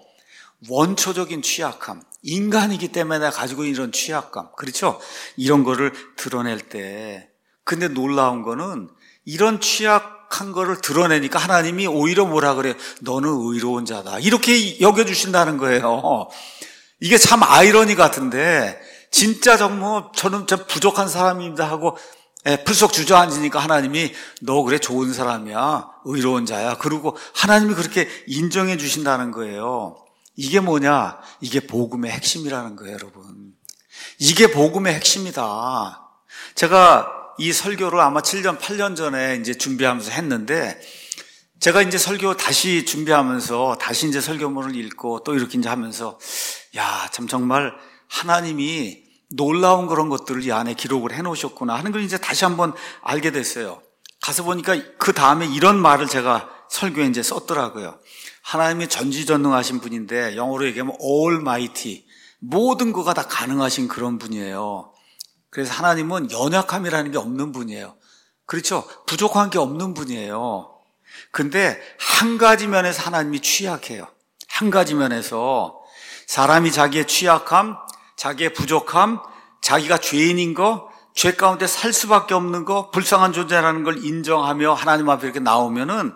원초적인 취약함, 인간이기 때문에 가지고 있는 이런 취약감, 그렇죠? 이런 거를 드러낼 때. 근데 놀라운 거는 이런 취약한 거를 드러내니까 하나님이 오히려 뭐라 그래요? 너는 의로운 자다. 이렇게 여겨주신다는 거예요. 이게 참 아이러니 같은데 진짜 정말 저는 참 부족한 사람입니다 하고 풀썩 주저앉으니까 하나님이 너 그래 좋은 사람이야. 의로운 자야. 그리고 하나님이 그렇게 인정해 주신다는 거예요. 이게 뭐냐? 이게 복음의 핵심이라는 거예요, 여러분. 이게 복음의 핵심이다. 제가 이 설교를 아마 칠 년, 팔 년 전에 이제 준비하면서 했는데, 제가 이제 설교 다시 준비하면서, 다시 이제 설교문을 읽고 또 이렇게 이제 하면서, 야, 참 정말 하나님이 놀라운 그런 것들을 이 안에 기록을 해 놓으셨구나 하는 걸 이제 다시 한번 알게 됐어요. 가서 보니까 그 다음에 이런 말을 제가 설교에 이제 썼더라고요. 하나님이 전지전능하신 분인데, 영어로 얘기하면 Almighty. 모든 거가 다 가능하신 그런 분이에요. 그래서 하나님은 연약함이라는 게 없는 분이에요. 그렇죠? 부족한 게 없는 분이에요. 근데 한 가지 면에서 하나님이 취약해요. 한 가지 면에서 사람이 자기의 취약함, 자기의 부족함, 자기가 죄인인 거, 죄 가운데 살 수밖에 없는 거, 불쌍한 존재라는 걸 인정하며 하나님 앞에 이렇게 나오면은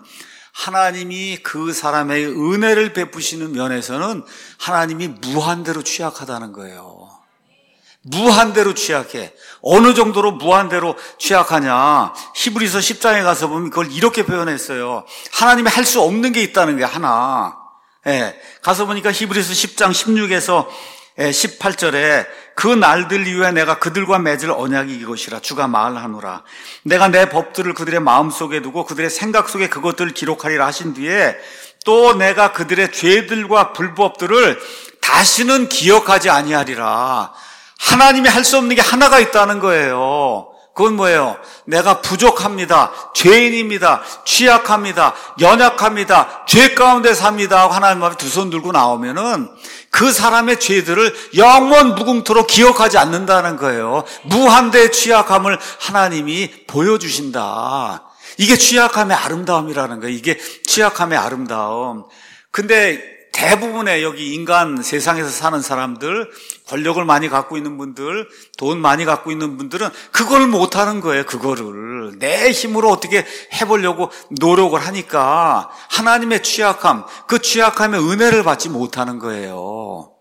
하나님이 그 사람의 은혜를 베푸시는 면에서는 하나님이 무한대로 취약하다는 거예요. 무한대로 취약해. 어느 정도로 무한대로 취약하냐? 히브리서 십 장에 가서 보면 그걸 이렇게 표현했어요. 하나님이 할 수 없는 게 있다는 게 하나. 예. 가서 보니까 히브리서 십 장 십육에서 십팔 절에 그 날들 이후에 내가 그들과 맺을 언약이 이것이라 주가 말하노라. 내가 내 법들을 그들의 마음속에 두고 그들의 생각 속에 그것들을 기록하리라 하신 뒤에 또 내가 그들의 죄들과 불법들을 다시는 기억하지 아니하리라. 하나님이 할 수 없는 게 하나가 있다는 거예요. 그건 뭐예요? 내가 부족합니다. 죄인입니다. 취약합니다. 연약합니다. 죄 가운데 삽니다 하고 하나님 앞에 두 손 들고 나오면은 그 사람의 죄들을 영원 무궁토록 기억하지 않는다는 거예요. 무한대의 취약함을 하나님이 보여주신다. 이게 취약함의 아름다움이라는 거예요. 이게 취약함의 아름다움. 근데 대부분의 여기 인간 세상에서 사는 사람들, 권력을 많이 갖고 있는 분들, 돈 많이 갖고 있는 분들은 그걸 못하는 거예요. 그거를 내 힘으로 어떻게 해보려고 노력을 하니까 하나님의 취약함, 그 취약함의 은혜를 받지 못하는 거예요.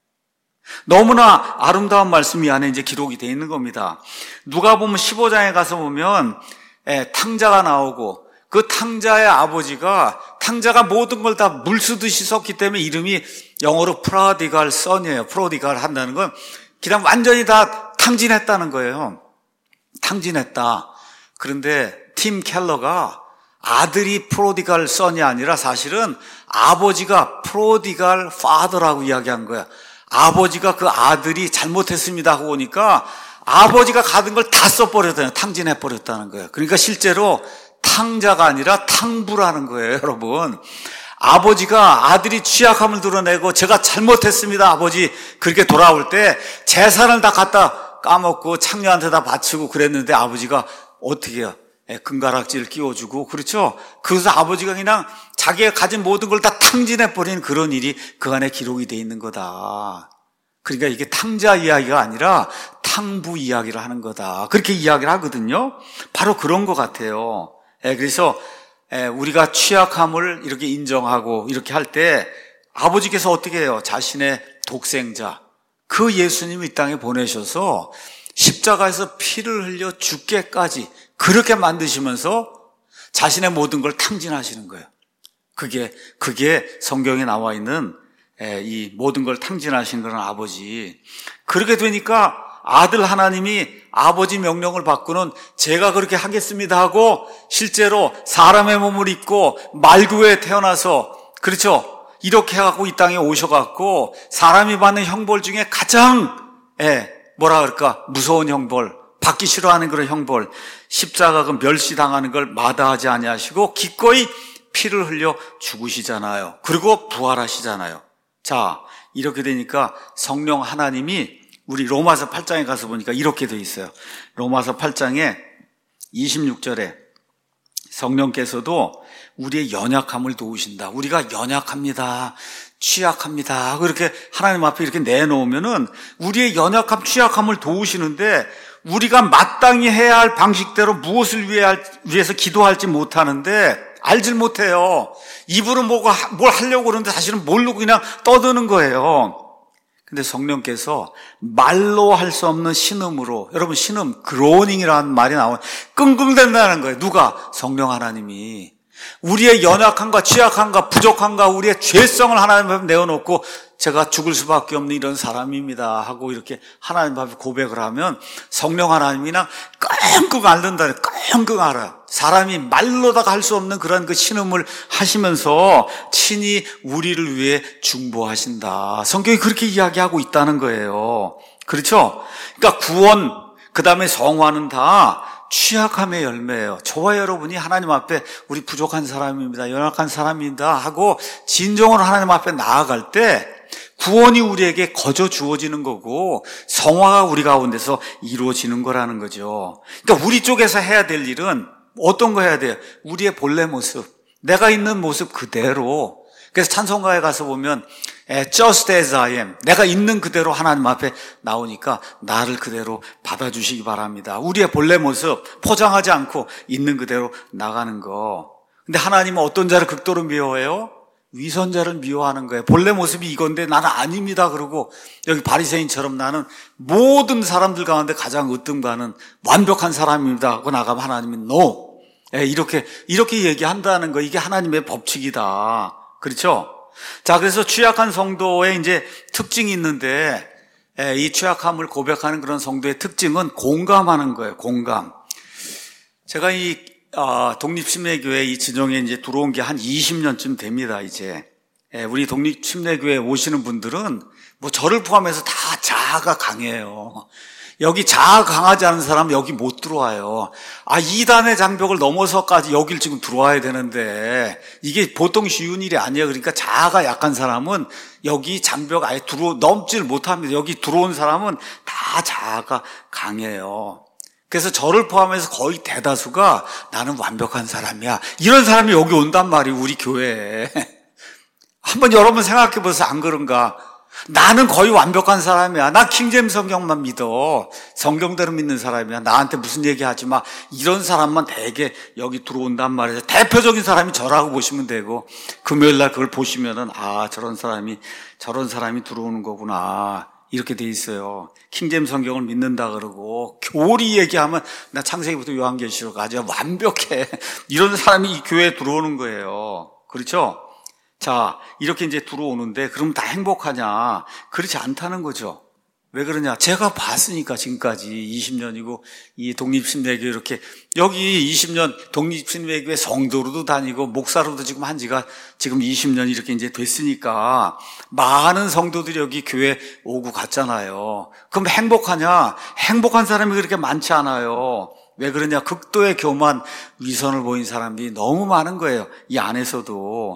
너무나 아름다운 말씀이 안에 이제 기록이 되어 있는 겁니다. 누가 보면 십오 장에 가서 보면 예, 탕자가 나오고 그 탕자의 아버지가 탕자가 모든 걸 다 물쓰듯이 썼기 때문에 이름이 영어로 프로디갈 선이에요. 프로디갈 한다는 건 그냥 완전히 다 탕진했다는 거예요. 탕진했다. 그런데 팀 켈러가 아들이 프로디갈 선이 아니라 사실은 아버지가 프로디갈 파더라고 이야기한 거야. 아버지가 그 아들이 잘못했습니다 하고 오니까 아버지가 가진 걸 다 써버렸다는, 탕진해버렸다는 거예요. 그러니까 실제로 탕자가 아니라 탕부라는 거예요, 여러분. 아버지가 아들이 취약함을 드러내고 제가 잘못했습니다 아버지 그렇게 돌아올 때 재산을 다 갖다 까먹고 창녀한테 다 바치고 그랬는데 아버지가 어떻게 해요? 금가락지를 끼워주고 그렇죠? 그래서 아버지가 그냥 자기가 가진 모든 걸 다 탕진해버리는 그런 일이 그 안에 기록이 돼 있는 거다. 그러니까 이게 탕자 이야기가 아니라 탕부 이야기를 하는 거다. 그렇게 이야기를 하거든요. 바로 그런 것 같아요. 그래서 우리가 취약함을 이렇게 인정하고 이렇게 할 때 아버지께서 어떻게 해요? 자신의 독생자 그 예수님을 이 땅에 보내셔서 십자가에서 피를 흘려 죽게까지 그렇게 만드시면서 자신의 모든 걸 탕진하시는 거예요. 그게 그게 성경에 나와 있는 이 모든 걸 탕진하신 그런 아버지. 그렇게 되니까 아들 하나님이 아버지 명령을 받고는 제가 그렇게 하겠습니다 하고 실제로 사람의 몸을 입고 말구에 태어나서 그렇죠? 이렇게 해갖고 이 땅에 오셔갖고 사람이 받는 형벌 중에 가장 예, 뭐라 그럴까 무서운 형벌, 받기 싫어하는 그런 형벌, 십자가 그 멸시당하는 걸 마다하지 아니하시고 기꺼이 피를 흘려 죽으시잖아요. 그리고 부활하시잖아요. 자, 이렇게 되니까 성령 하나님이 우리 로마서 팔 장에 가서 보니까 이렇게 돼 있어요. 로마서 팔 장에 이십육 절에 성령께서도 우리의 연약함을 도우신다. 우리가 연약합니다. 취약합니다. 그렇게 하나님 앞에 이렇게 내놓으면은 우리의 연약함, 취약함을 도우시는데 우리가 마땅히 해야 할 방식대로 무엇을 위해서 기도할지 못하는데 알질 못해요. 입으로 뭐가 뭘 하려고 그러는데 사실은 모르고 그냥 떠드는 거예요. 근데 성령께서 말로 할 수 없는 신음으로, 여러분 신음, 그로닝이라는 말이 나와요. 끙끙댄다는 거예요. 누가? 성령 하나님이. 우리의 연약함과 취약함과 부족함과 우리의 죄성을 하나님 앞에 내어놓고 제가 죽을 수밖에 없는 이런 사람입니다 하고 이렇게 하나님 앞에 고백을 하면 성령 하나님이나 끙끙 앓는다. 끙끙 앓아요. 사람이 말로다가 할 수 없는 그런 그 신음을 하시면서 친히 우리를 위해 중보하신다. 성경이 그렇게 이야기하고 있다는 거예요. 그렇죠? 그러니까 구원, 그 다음에 성화는 다 취약함의 열매예요. 저와 여러분이 하나님 앞에 우리 부족한 사람입니다. 연약한 사람입니다 하고 진정으로 하나님 앞에 나아갈 때 구원이 우리에게 거저 주어지는 거고 성화가 우리 가운데서 이루어지는 거라는 거죠. 그러니까 우리 쪽에서 해야 될 일은 어떤 거 해야 돼요? 우리의 본래 모습, 내가 있는 모습 그대로. 그래서 찬송가에 가서 보면 Just as I am, 내가 있는 그대로 하나님 앞에 나오니까 나를 그대로 받아주시기 바랍니다. 우리의 본래 모습 포장하지 않고 있는 그대로 나가는 거. 근데 하나님은 어떤 자를 극도로 미워해요? 위선자를 미워하는 거예요. 본래 모습이 이건데 나는 아닙니다. 그러고 여기 바리새인처럼 나는 모든 사람들 가운데 가장 으뜸가는 완벽한 사람입니다 하고 나가면 하나님은 no. 이렇게 이렇게 얘기한다는 거, 이게 하나님의 법칙이다. 그렇죠? 자, 그래서 취약한 성도의 이제 특징이 있는데, 이 취약함을 고백하는 그런 성도의 특징은 공감하는 거예요. 공감. 제가 이 어, 독립침례교회 이 진영에 이제 들어온 게 한 이십 년쯤 됩니다. 이제 우리 독립침례교회 오시는 분들은 뭐 저를 포함해서 다 자아가 강해요. 여기 자아 강하지 않은 사람은 여기 못 들어와요. 아, 이단의 장벽을 넘어서까지 여길 지금 들어와야 되는데 이게 보통 쉬운 일이 아니에요. 그러니까 자아가 약한 사람은 여기 장벽 아예 들어 넘지를 못합니다. 여기 들어온 사람은 다 자아가 강해요. 그래서 저를 포함해서 거의 대다수가 나는 완벽한 사람이야. 이런 사람이 여기 온단 말이에요. 우리 교회에. 한번 여러분 생각해 보세요. 안 그런가? 나는 거의 완벽한 사람이야. 나 킹제임스 성경만 믿어. 성경대로 믿는 사람이야. 나한테 무슨 얘기하지 마. 이런 사람만 대개 여기 들어온단 말이에요. 대표적인 사람이 저라고 보시면 되고 금요일 날 그걸 보시면은 아, 저런 사람이 저런 사람이 들어오는 거구나. 이렇게 돼 있어요. 킹제임스 성경을 믿는다 그러고 교리 얘기하면 나 창세기부터 요한계시록 아주 완벽해. 이런 사람이 이 교회에 들어오는 거예요. 그렇죠? 자, 이렇게 이제 들어오는데 그럼 다 행복하냐? 그렇지 않다는 거죠. 왜 그러냐? 제가 봤으니까 지금까지 이십 년이고 이 독립침례교회 이렇게 여기 이십 년 독립침례교회 성도로도 다니고 목사로도 지금 한 지가 지금 이십 년 이렇게 이제 됐으니까 많은 성도들이 여기 교회 오고 갔잖아요. 그럼 행복하냐? 행복한 사람이 그렇게 많지 않아요. 왜 그러냐? 극도의 교만, 위선을 보인 사람이 너무 많은 거예요. 이 안에서도.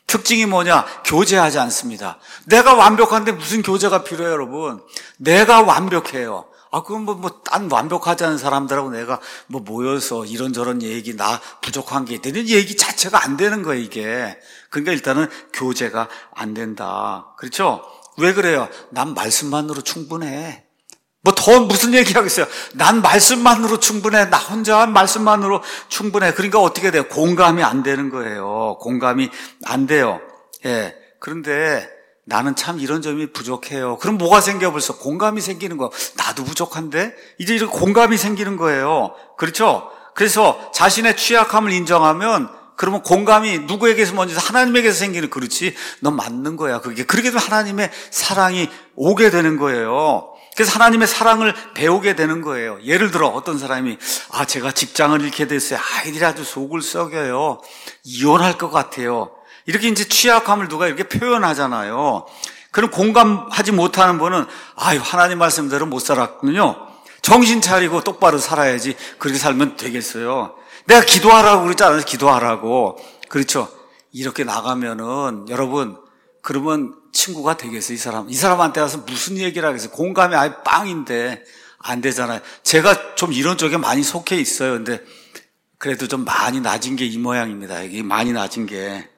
특징이 뭐냐? 교제하지 않습니다. 내가 완벽한데 무슨 교제가 필요해요, 여러분? 내가 완벽해요. 아, 그럼 뭐, 뭐, 딴 완벽하지 않은 사람들하고 내가 뭐 모여서 이런저런 얘기, 나 부족한 게 있다는 얘기 자체가 안 되는 거예요, 이게. 그러니까 일단은 교제가 안 된다. 그렇죠? 왜 그래요? 난 말씀만으로 충분해. 뭐 더 무슨 얘기하겠어요? 난 말씀만으로 충분해. 나 혼자 말씀만으로 충분해. 그러니까 어떻게 돼요? 공감이 안 되는 거예요. 공감이 안 돼요. 예. 그런데 나는 참 이런 점이 부족해요. 그럼 뭐가 생겨 벌써? 공감이 생기는 거야. 나도 부족한데? 이제 이렇게 공감이 생기는 거예요. 그렇죠? 그래서 자신의 취약함을 인정하면 그러면 공감이 누구에게서 먼저 하나님에게서 생기는, 그렇지? 너 맞는 거야. 그게 그렇게 되면 하나님의 사랑이 오게 되는 거예요. 그래서 하나님의 사랑을 배우게 되는 거예요. 예를 들어 어떤 사람이 아 제가 직장을 잃게 됐어요. 아이들이 아주 속을 썩여요. 이혼할 것 같아요. 이렇게 이제 취약함을 누가 이렇게 표현하잖아요. 그럼 공감하지 못하는 분은 아유 하나님 말씀대로 못 살았군요. 정신 차리고 똑바로 살아야지. 그렇게 살면 되겠어요. 내가 기도하라고 그러지 않아서 기도하라고. 그렇죠. 이렇게 나가면은 여러분 그러면 친구가 되겠어요, 이 사람. 이 사람한테 가서 무슨 얘기를 하겠어요. 공감이 아예 빵인데 안 되잖아요. 제가 좀 이런 쪽에 많이 속해 있어요. 근데 그래도 좀 많이 낮은 게 이 모양입니다. 이게 많이 낮은 게.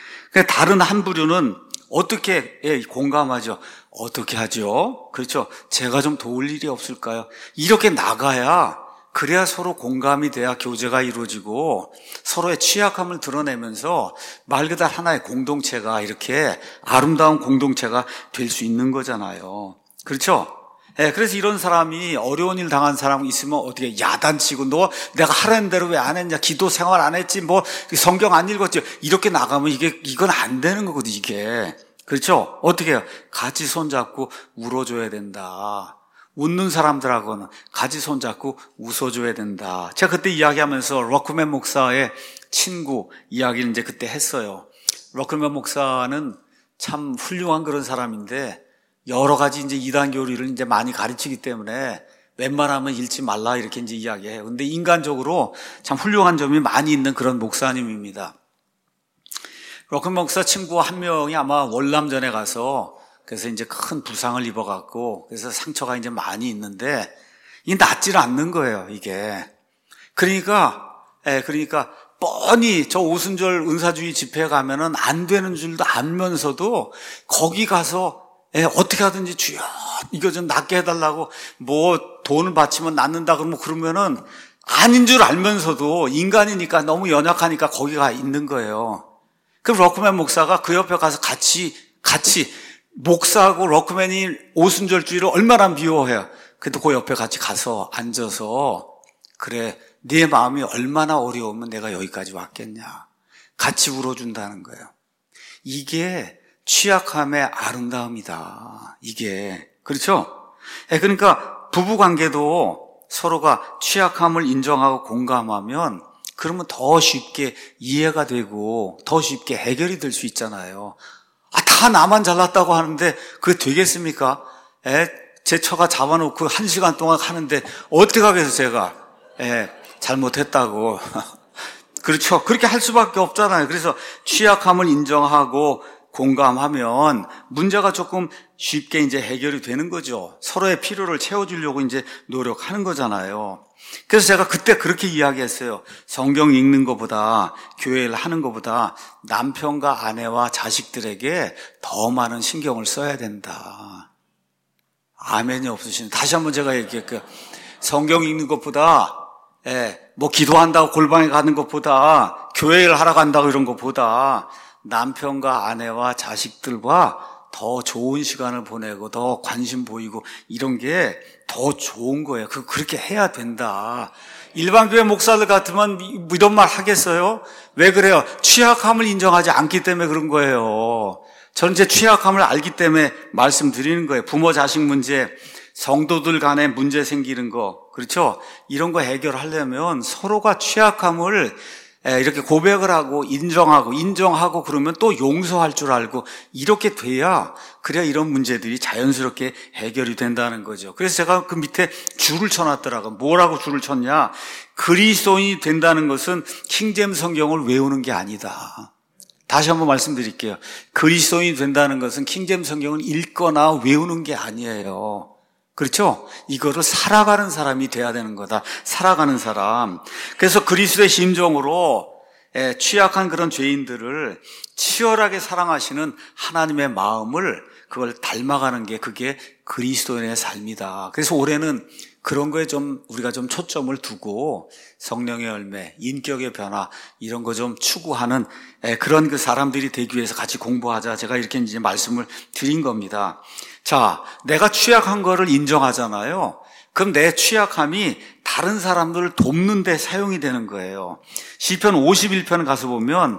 다른 한 부류는 어떻게 예, 공감하죠? 어떻게 하죠? 그렇죠. 제가 좀 도울 일이 없을까요? 이렇게 나가야, 그래야 서로 공감이 돼야 교제가 이루어지고 서로의 취약함을 드러내면서 말 그대로 하나의 공동체가, 이렇게 아름다운 공동체가 될 수 있는 거잖아요. 그렇죠? 예, 그래서 이런 사람이 어려운 일 당한 사람 있으면 어떻게 야단치고 너 내가 하라는 대로 왜 안 했냐, 기도 생활 안 했지, 뭐 성경 안 읽었지, 이렇게 나가면 이게 이건 안 되는 거거든 이게. 그렇죠? 어떻게 해요? 같이 손잡고 울어줘야 된다. 웃는 사람들하고는 같이 손잡고 웃어줘야 된다. 제가 그때 이야기하면서 러크맨 목사의 친구 이야기를 이제 그때 했어요. 러크맨 목사는 참 훌륭한 그런 사람인데 여러 가지 이제 이단 교리를 이제 많이 가르치기 때문에 웬만하면 읽지 말라 이렇게 이제 이야기해요. 근데 인간적으로 참 훌륭한 점이 많이 있는 그런 목사님입니다. 러큰 목사 친구 한 명이 아마 월남전에 가서 그래서 이제 큰 부상을 입어갖고 그래서 상처가 이제 많이 있는데 이게 낫질 않는 거예요, 이게. 그러니까, 예, 그러니까 뻔히 저 오순절 은사주의 집회에 가면은 안 되는 줄도 알면서도 거기 가서 예, 어떻게 하든지 주여 이거 좀 낫게 해달라고 뭐 돈을 바치면 낫는다 그러면 그러면은 아닌 줄 알면서도 인간이니까 너무 연약하니까 거기 가 있는 거예요. 그럼 러크맨 목사가 그 옆에 가서 같이 같이 목사하고 러크맨이 오순절주의를 얼마나 미워해요. 그래도 그 옆에 같이 가서 앉아서 그래 네 마음이 얼마나 어려우면 내가 여기까지 왔겠냐. 같이 울어준다는 거예요. 이게 취약함의 아름다움이다. 이게. 그렇죠? 예, 그러니까 부부관계도 서로가 취약함을 인정하고 공감하면 그러면 더 쉽게 이해가 되고 더 쉽게 해결이 될 수 있잖아요. 아, 다 나만 잘났다고 하는데 그게 되겠습니까? 예, 제 처가 잡아놓고 한 시간 동안 하는데 어떻게 하겠어요, 제가? 예, 잘못했다고. 그렇죠. 그렇게 할 수밖에 없잖아요. 그래서 취약함을 인정하고 공감하면 문제가 조금 쉽게 이제 해결이 되는 거죠. 서로의 필요를 채워주려고 이제 노력하는 거잖아요. 그래서 제가 그때 그렇게 이야기했어요. 성경 읽는 것보다, 교회를 하는 것보다 남편과 아내와 자식들에게 더 많은 신경을 써야 된다. 아멘이 없으시네. 다시 한번 제가 얘기할게요. 성경 읽는 것보다, 예, 뭐 기도한다고 골방에 가는 것보다, 교회를 하러 간다고 이런 것보다 남편과 아내와 자식들과 더 좋은 시간을 보내고 더 관심 보이고 이런 게 더 좋은 거예요. 그 그렇게 해야 된다. 일반 교회 목사들 같으면 이런 말 하겠어요? 왜 그래요? 취약함을 인정하지 않기 때문에 그런 거예요. 저는 제 취약함을 알기 때문에 말씀드리는 거예요. 부모 자식 문제, 성도들 간에 문제 생기는 거, 그렇죠? 이런 거 해결하려면 서로가 취약함을 이렇게 고백을 하고 인정하고 인정하고 그러면 또 용서할 줄 알고 이렇게 돼야, 그래야 이런 문제들이 자연스럽게 해결이 된다는 거죠. 그래서 제가 그 밑에 줄을 쳐놨더라고요. 뭐라고 줄을 쳤냐? 그리스도인이 된다는 것은 킹제임스 성경을 외우는 게 아니다. 다시 한번 말씀드릴게요. 그리스도인이 된다는 것은 킹제임스 성경을 읽거나 외우는 게 아니에요. 그렇죠? 이거를 살아가는 사람이 돼야 되는 거다. 살아가는 사람. 그래서 그리스도의 심정으로 취약한 그런 죄인들을 치열하게 사랑하시는 하나님의 마음을 그걸 닮아가는 게 그게 그리스도인의 삶이다. 그래서 올해는 그런 거에 좀 우리가 좀 초점을 두고 성령의 열매, 인격의 변화 이런 거 좀 추구하는 그런 그 사람들이 되기 위해서 같이 공부하자. 제가 이렇게 이제 말씀을 드린 겁니다. 자, 내가 취약한 거를 인정하잖아요. 그럼 내 취약함이 다른 사람들을 돕는 데 사용이 되는 거예요. 시편 오십일 편 가서 보면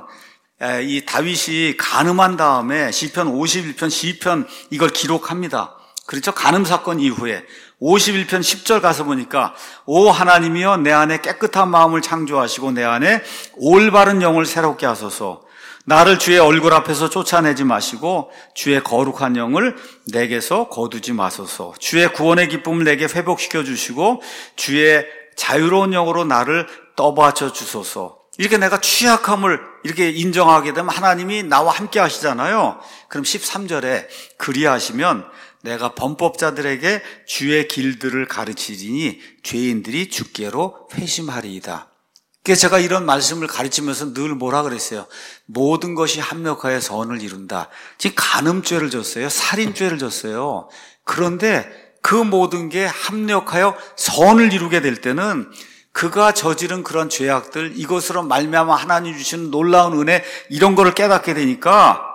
이 다윗이 간음한 다음에 시편 오십일 편 시편 이걸 기록합니다. 그렇죠? 간음 사건 이후에 오십일 편 십 절 가서 보니까 오 하나님이여 내 안에 깨끗한 마음을 창조하시고 내 안에 올바른 영을 새롭게 하소서. 나를 주의 얼굴 앞에서 쫓아내지 마시고 주의 거룩한 영을 내게서 거두지 마소서. 주의 구원의 기쁨을 내게 회복시켜 주시고 주의 자유로운 영으로 나를 떠받쳐 주소서. 이렇게 내가 취약함을 이렇게 인정하게 되면 하나님이 나와 함께 하시잖아요. 그럼 십삼 절에 그리하시면 내가 범법자들에게 주의 길들을 가르치리니 죄인들이 주께로 회심하리이다. 그래서 제가 이런 말씀을 가르치면서 늘 뭐라 그랬어요? 모든 것이 합력하여 선을 이룬다. 지금 간음죄를 졌어요. 살인죄를 졌어요. 그런데 그 모든 게 합력하여 선을 이루게 될 때는 그가 저지른 그런 죄악들, 이것으로 말미암아 하나님 주시는 놀라운 은혜 이런 거를 깨닫게 되니까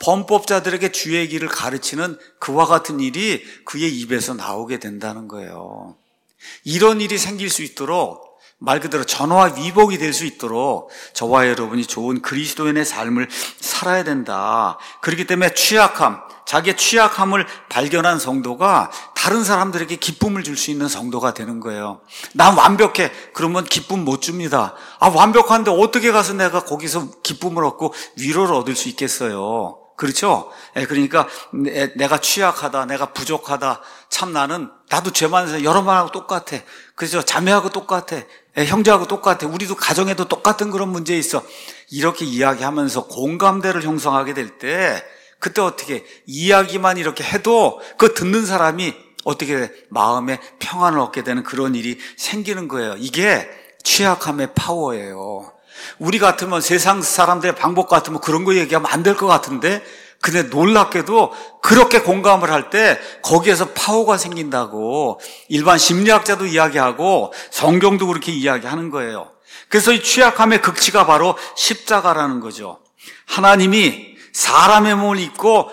범법자들에게 주의 길을 가르치는 그와 같은 일이 그의 입에서 나오게 된다는 거예요. 이런 일이 생길 수 있도록 말 그대로 전화 위복이 될 수 있도록 저와 여러분이 좋은 그리스도인의 삶을 살아야 된다. 그렇기 때문에 취약함, 자기의 취약함을 발견한 성도가 다른 사람들에게 기쁨을 줄 수 있는 성도가 되는 거예요. 난 완벽해. 그러면 기쁨 못 줍니다. 아, 완벽한데 어떻게 가서 내가 거기서 기쁨을 얻고 위로를 얻을 수 있겠어요. 그렇죠? 그러니까 내가 취약하다, 내가 부족하다. 참 나는 나도 죄 많은 사람 여러 번하고 똑같아. 그래서 자매하고 똑같아. 형제하고 똑같아. 우리도 가정에도 똑같은 그런 문제 있어. 이렇게 이야기하면서 공감대를 형성하게 될 때 그때 어떻게 이야기만 이렇게 해도 그 듣는 사람이 어떻게 마음에 평안을 얻게 되는 그런 일이 생기는 거예요. 이게 취약함의 파워예요. 우리 같으면 세상 사람들의 방법 같으면 그런 거 얘기하면 안 될 것 같은데 근데 놀랍게도 그렇게 공감을 할 때 거기에서 파워가 생긴다고 일반 심리학자도 이야기하고 성경도 그렇게 이야기하는 거예요. 그래서 이 취약함의 극치가 바로 십자가라는 거죠. 하나님이 사람의 몸을 입고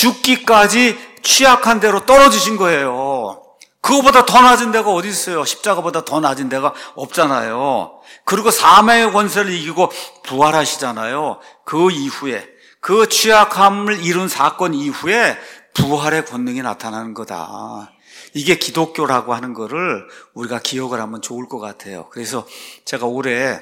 죽기까지 취약한 대로 떨어지신 거예요. 그거보다 더 낮은 데가 어디 있어요? 십자가보다 더 낮은 데가 없잖아요. 그리고 사망의 권세를 이기고 부활하시잖아요. 그 이후에 그 취약함을 이룬 사건 이후에 부활의 권능이 나타나는 거다. 이게 기독교라고 하는 거를 우리가 기억을 하면 좋을 것 같아요. 그래서 제가 올해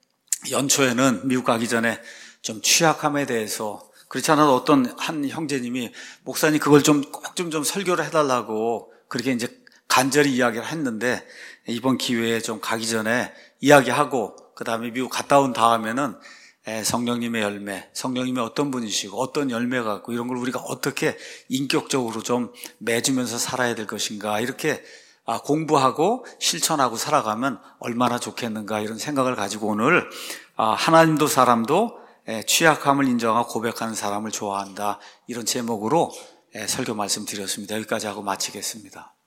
연초에는 미국 가기 전에 좀 취약함에 대해서 그렇지 않아도 어떤 한 형제님이 목사님 그걸 좀 꼭 좀 좀 설교를 해달라고 그렇게 이제 간절히 이야기를 했는데 이번 기회에 좀 가기 전에 이야기하고 그 다음에 미국 갔다 온 다음에는 성령님의 열매, 성령님이 어떤 분이시고 어떤 열매가 있고 이런 걸 우리가 어떻게 인격적으로 좀 맺으면서 살아야 될 것인가 이렇게 공부하고 실천하고 살아가면 얼마나 좋겠는가 이런 생각을 가지고 오늘 하나님도 사람도 취약함을 인정하고 고백하는 사람을 좋아한다 이런 제목으로 설교 말씀드렸습니다. 여기까지 하고 마치겠습니다.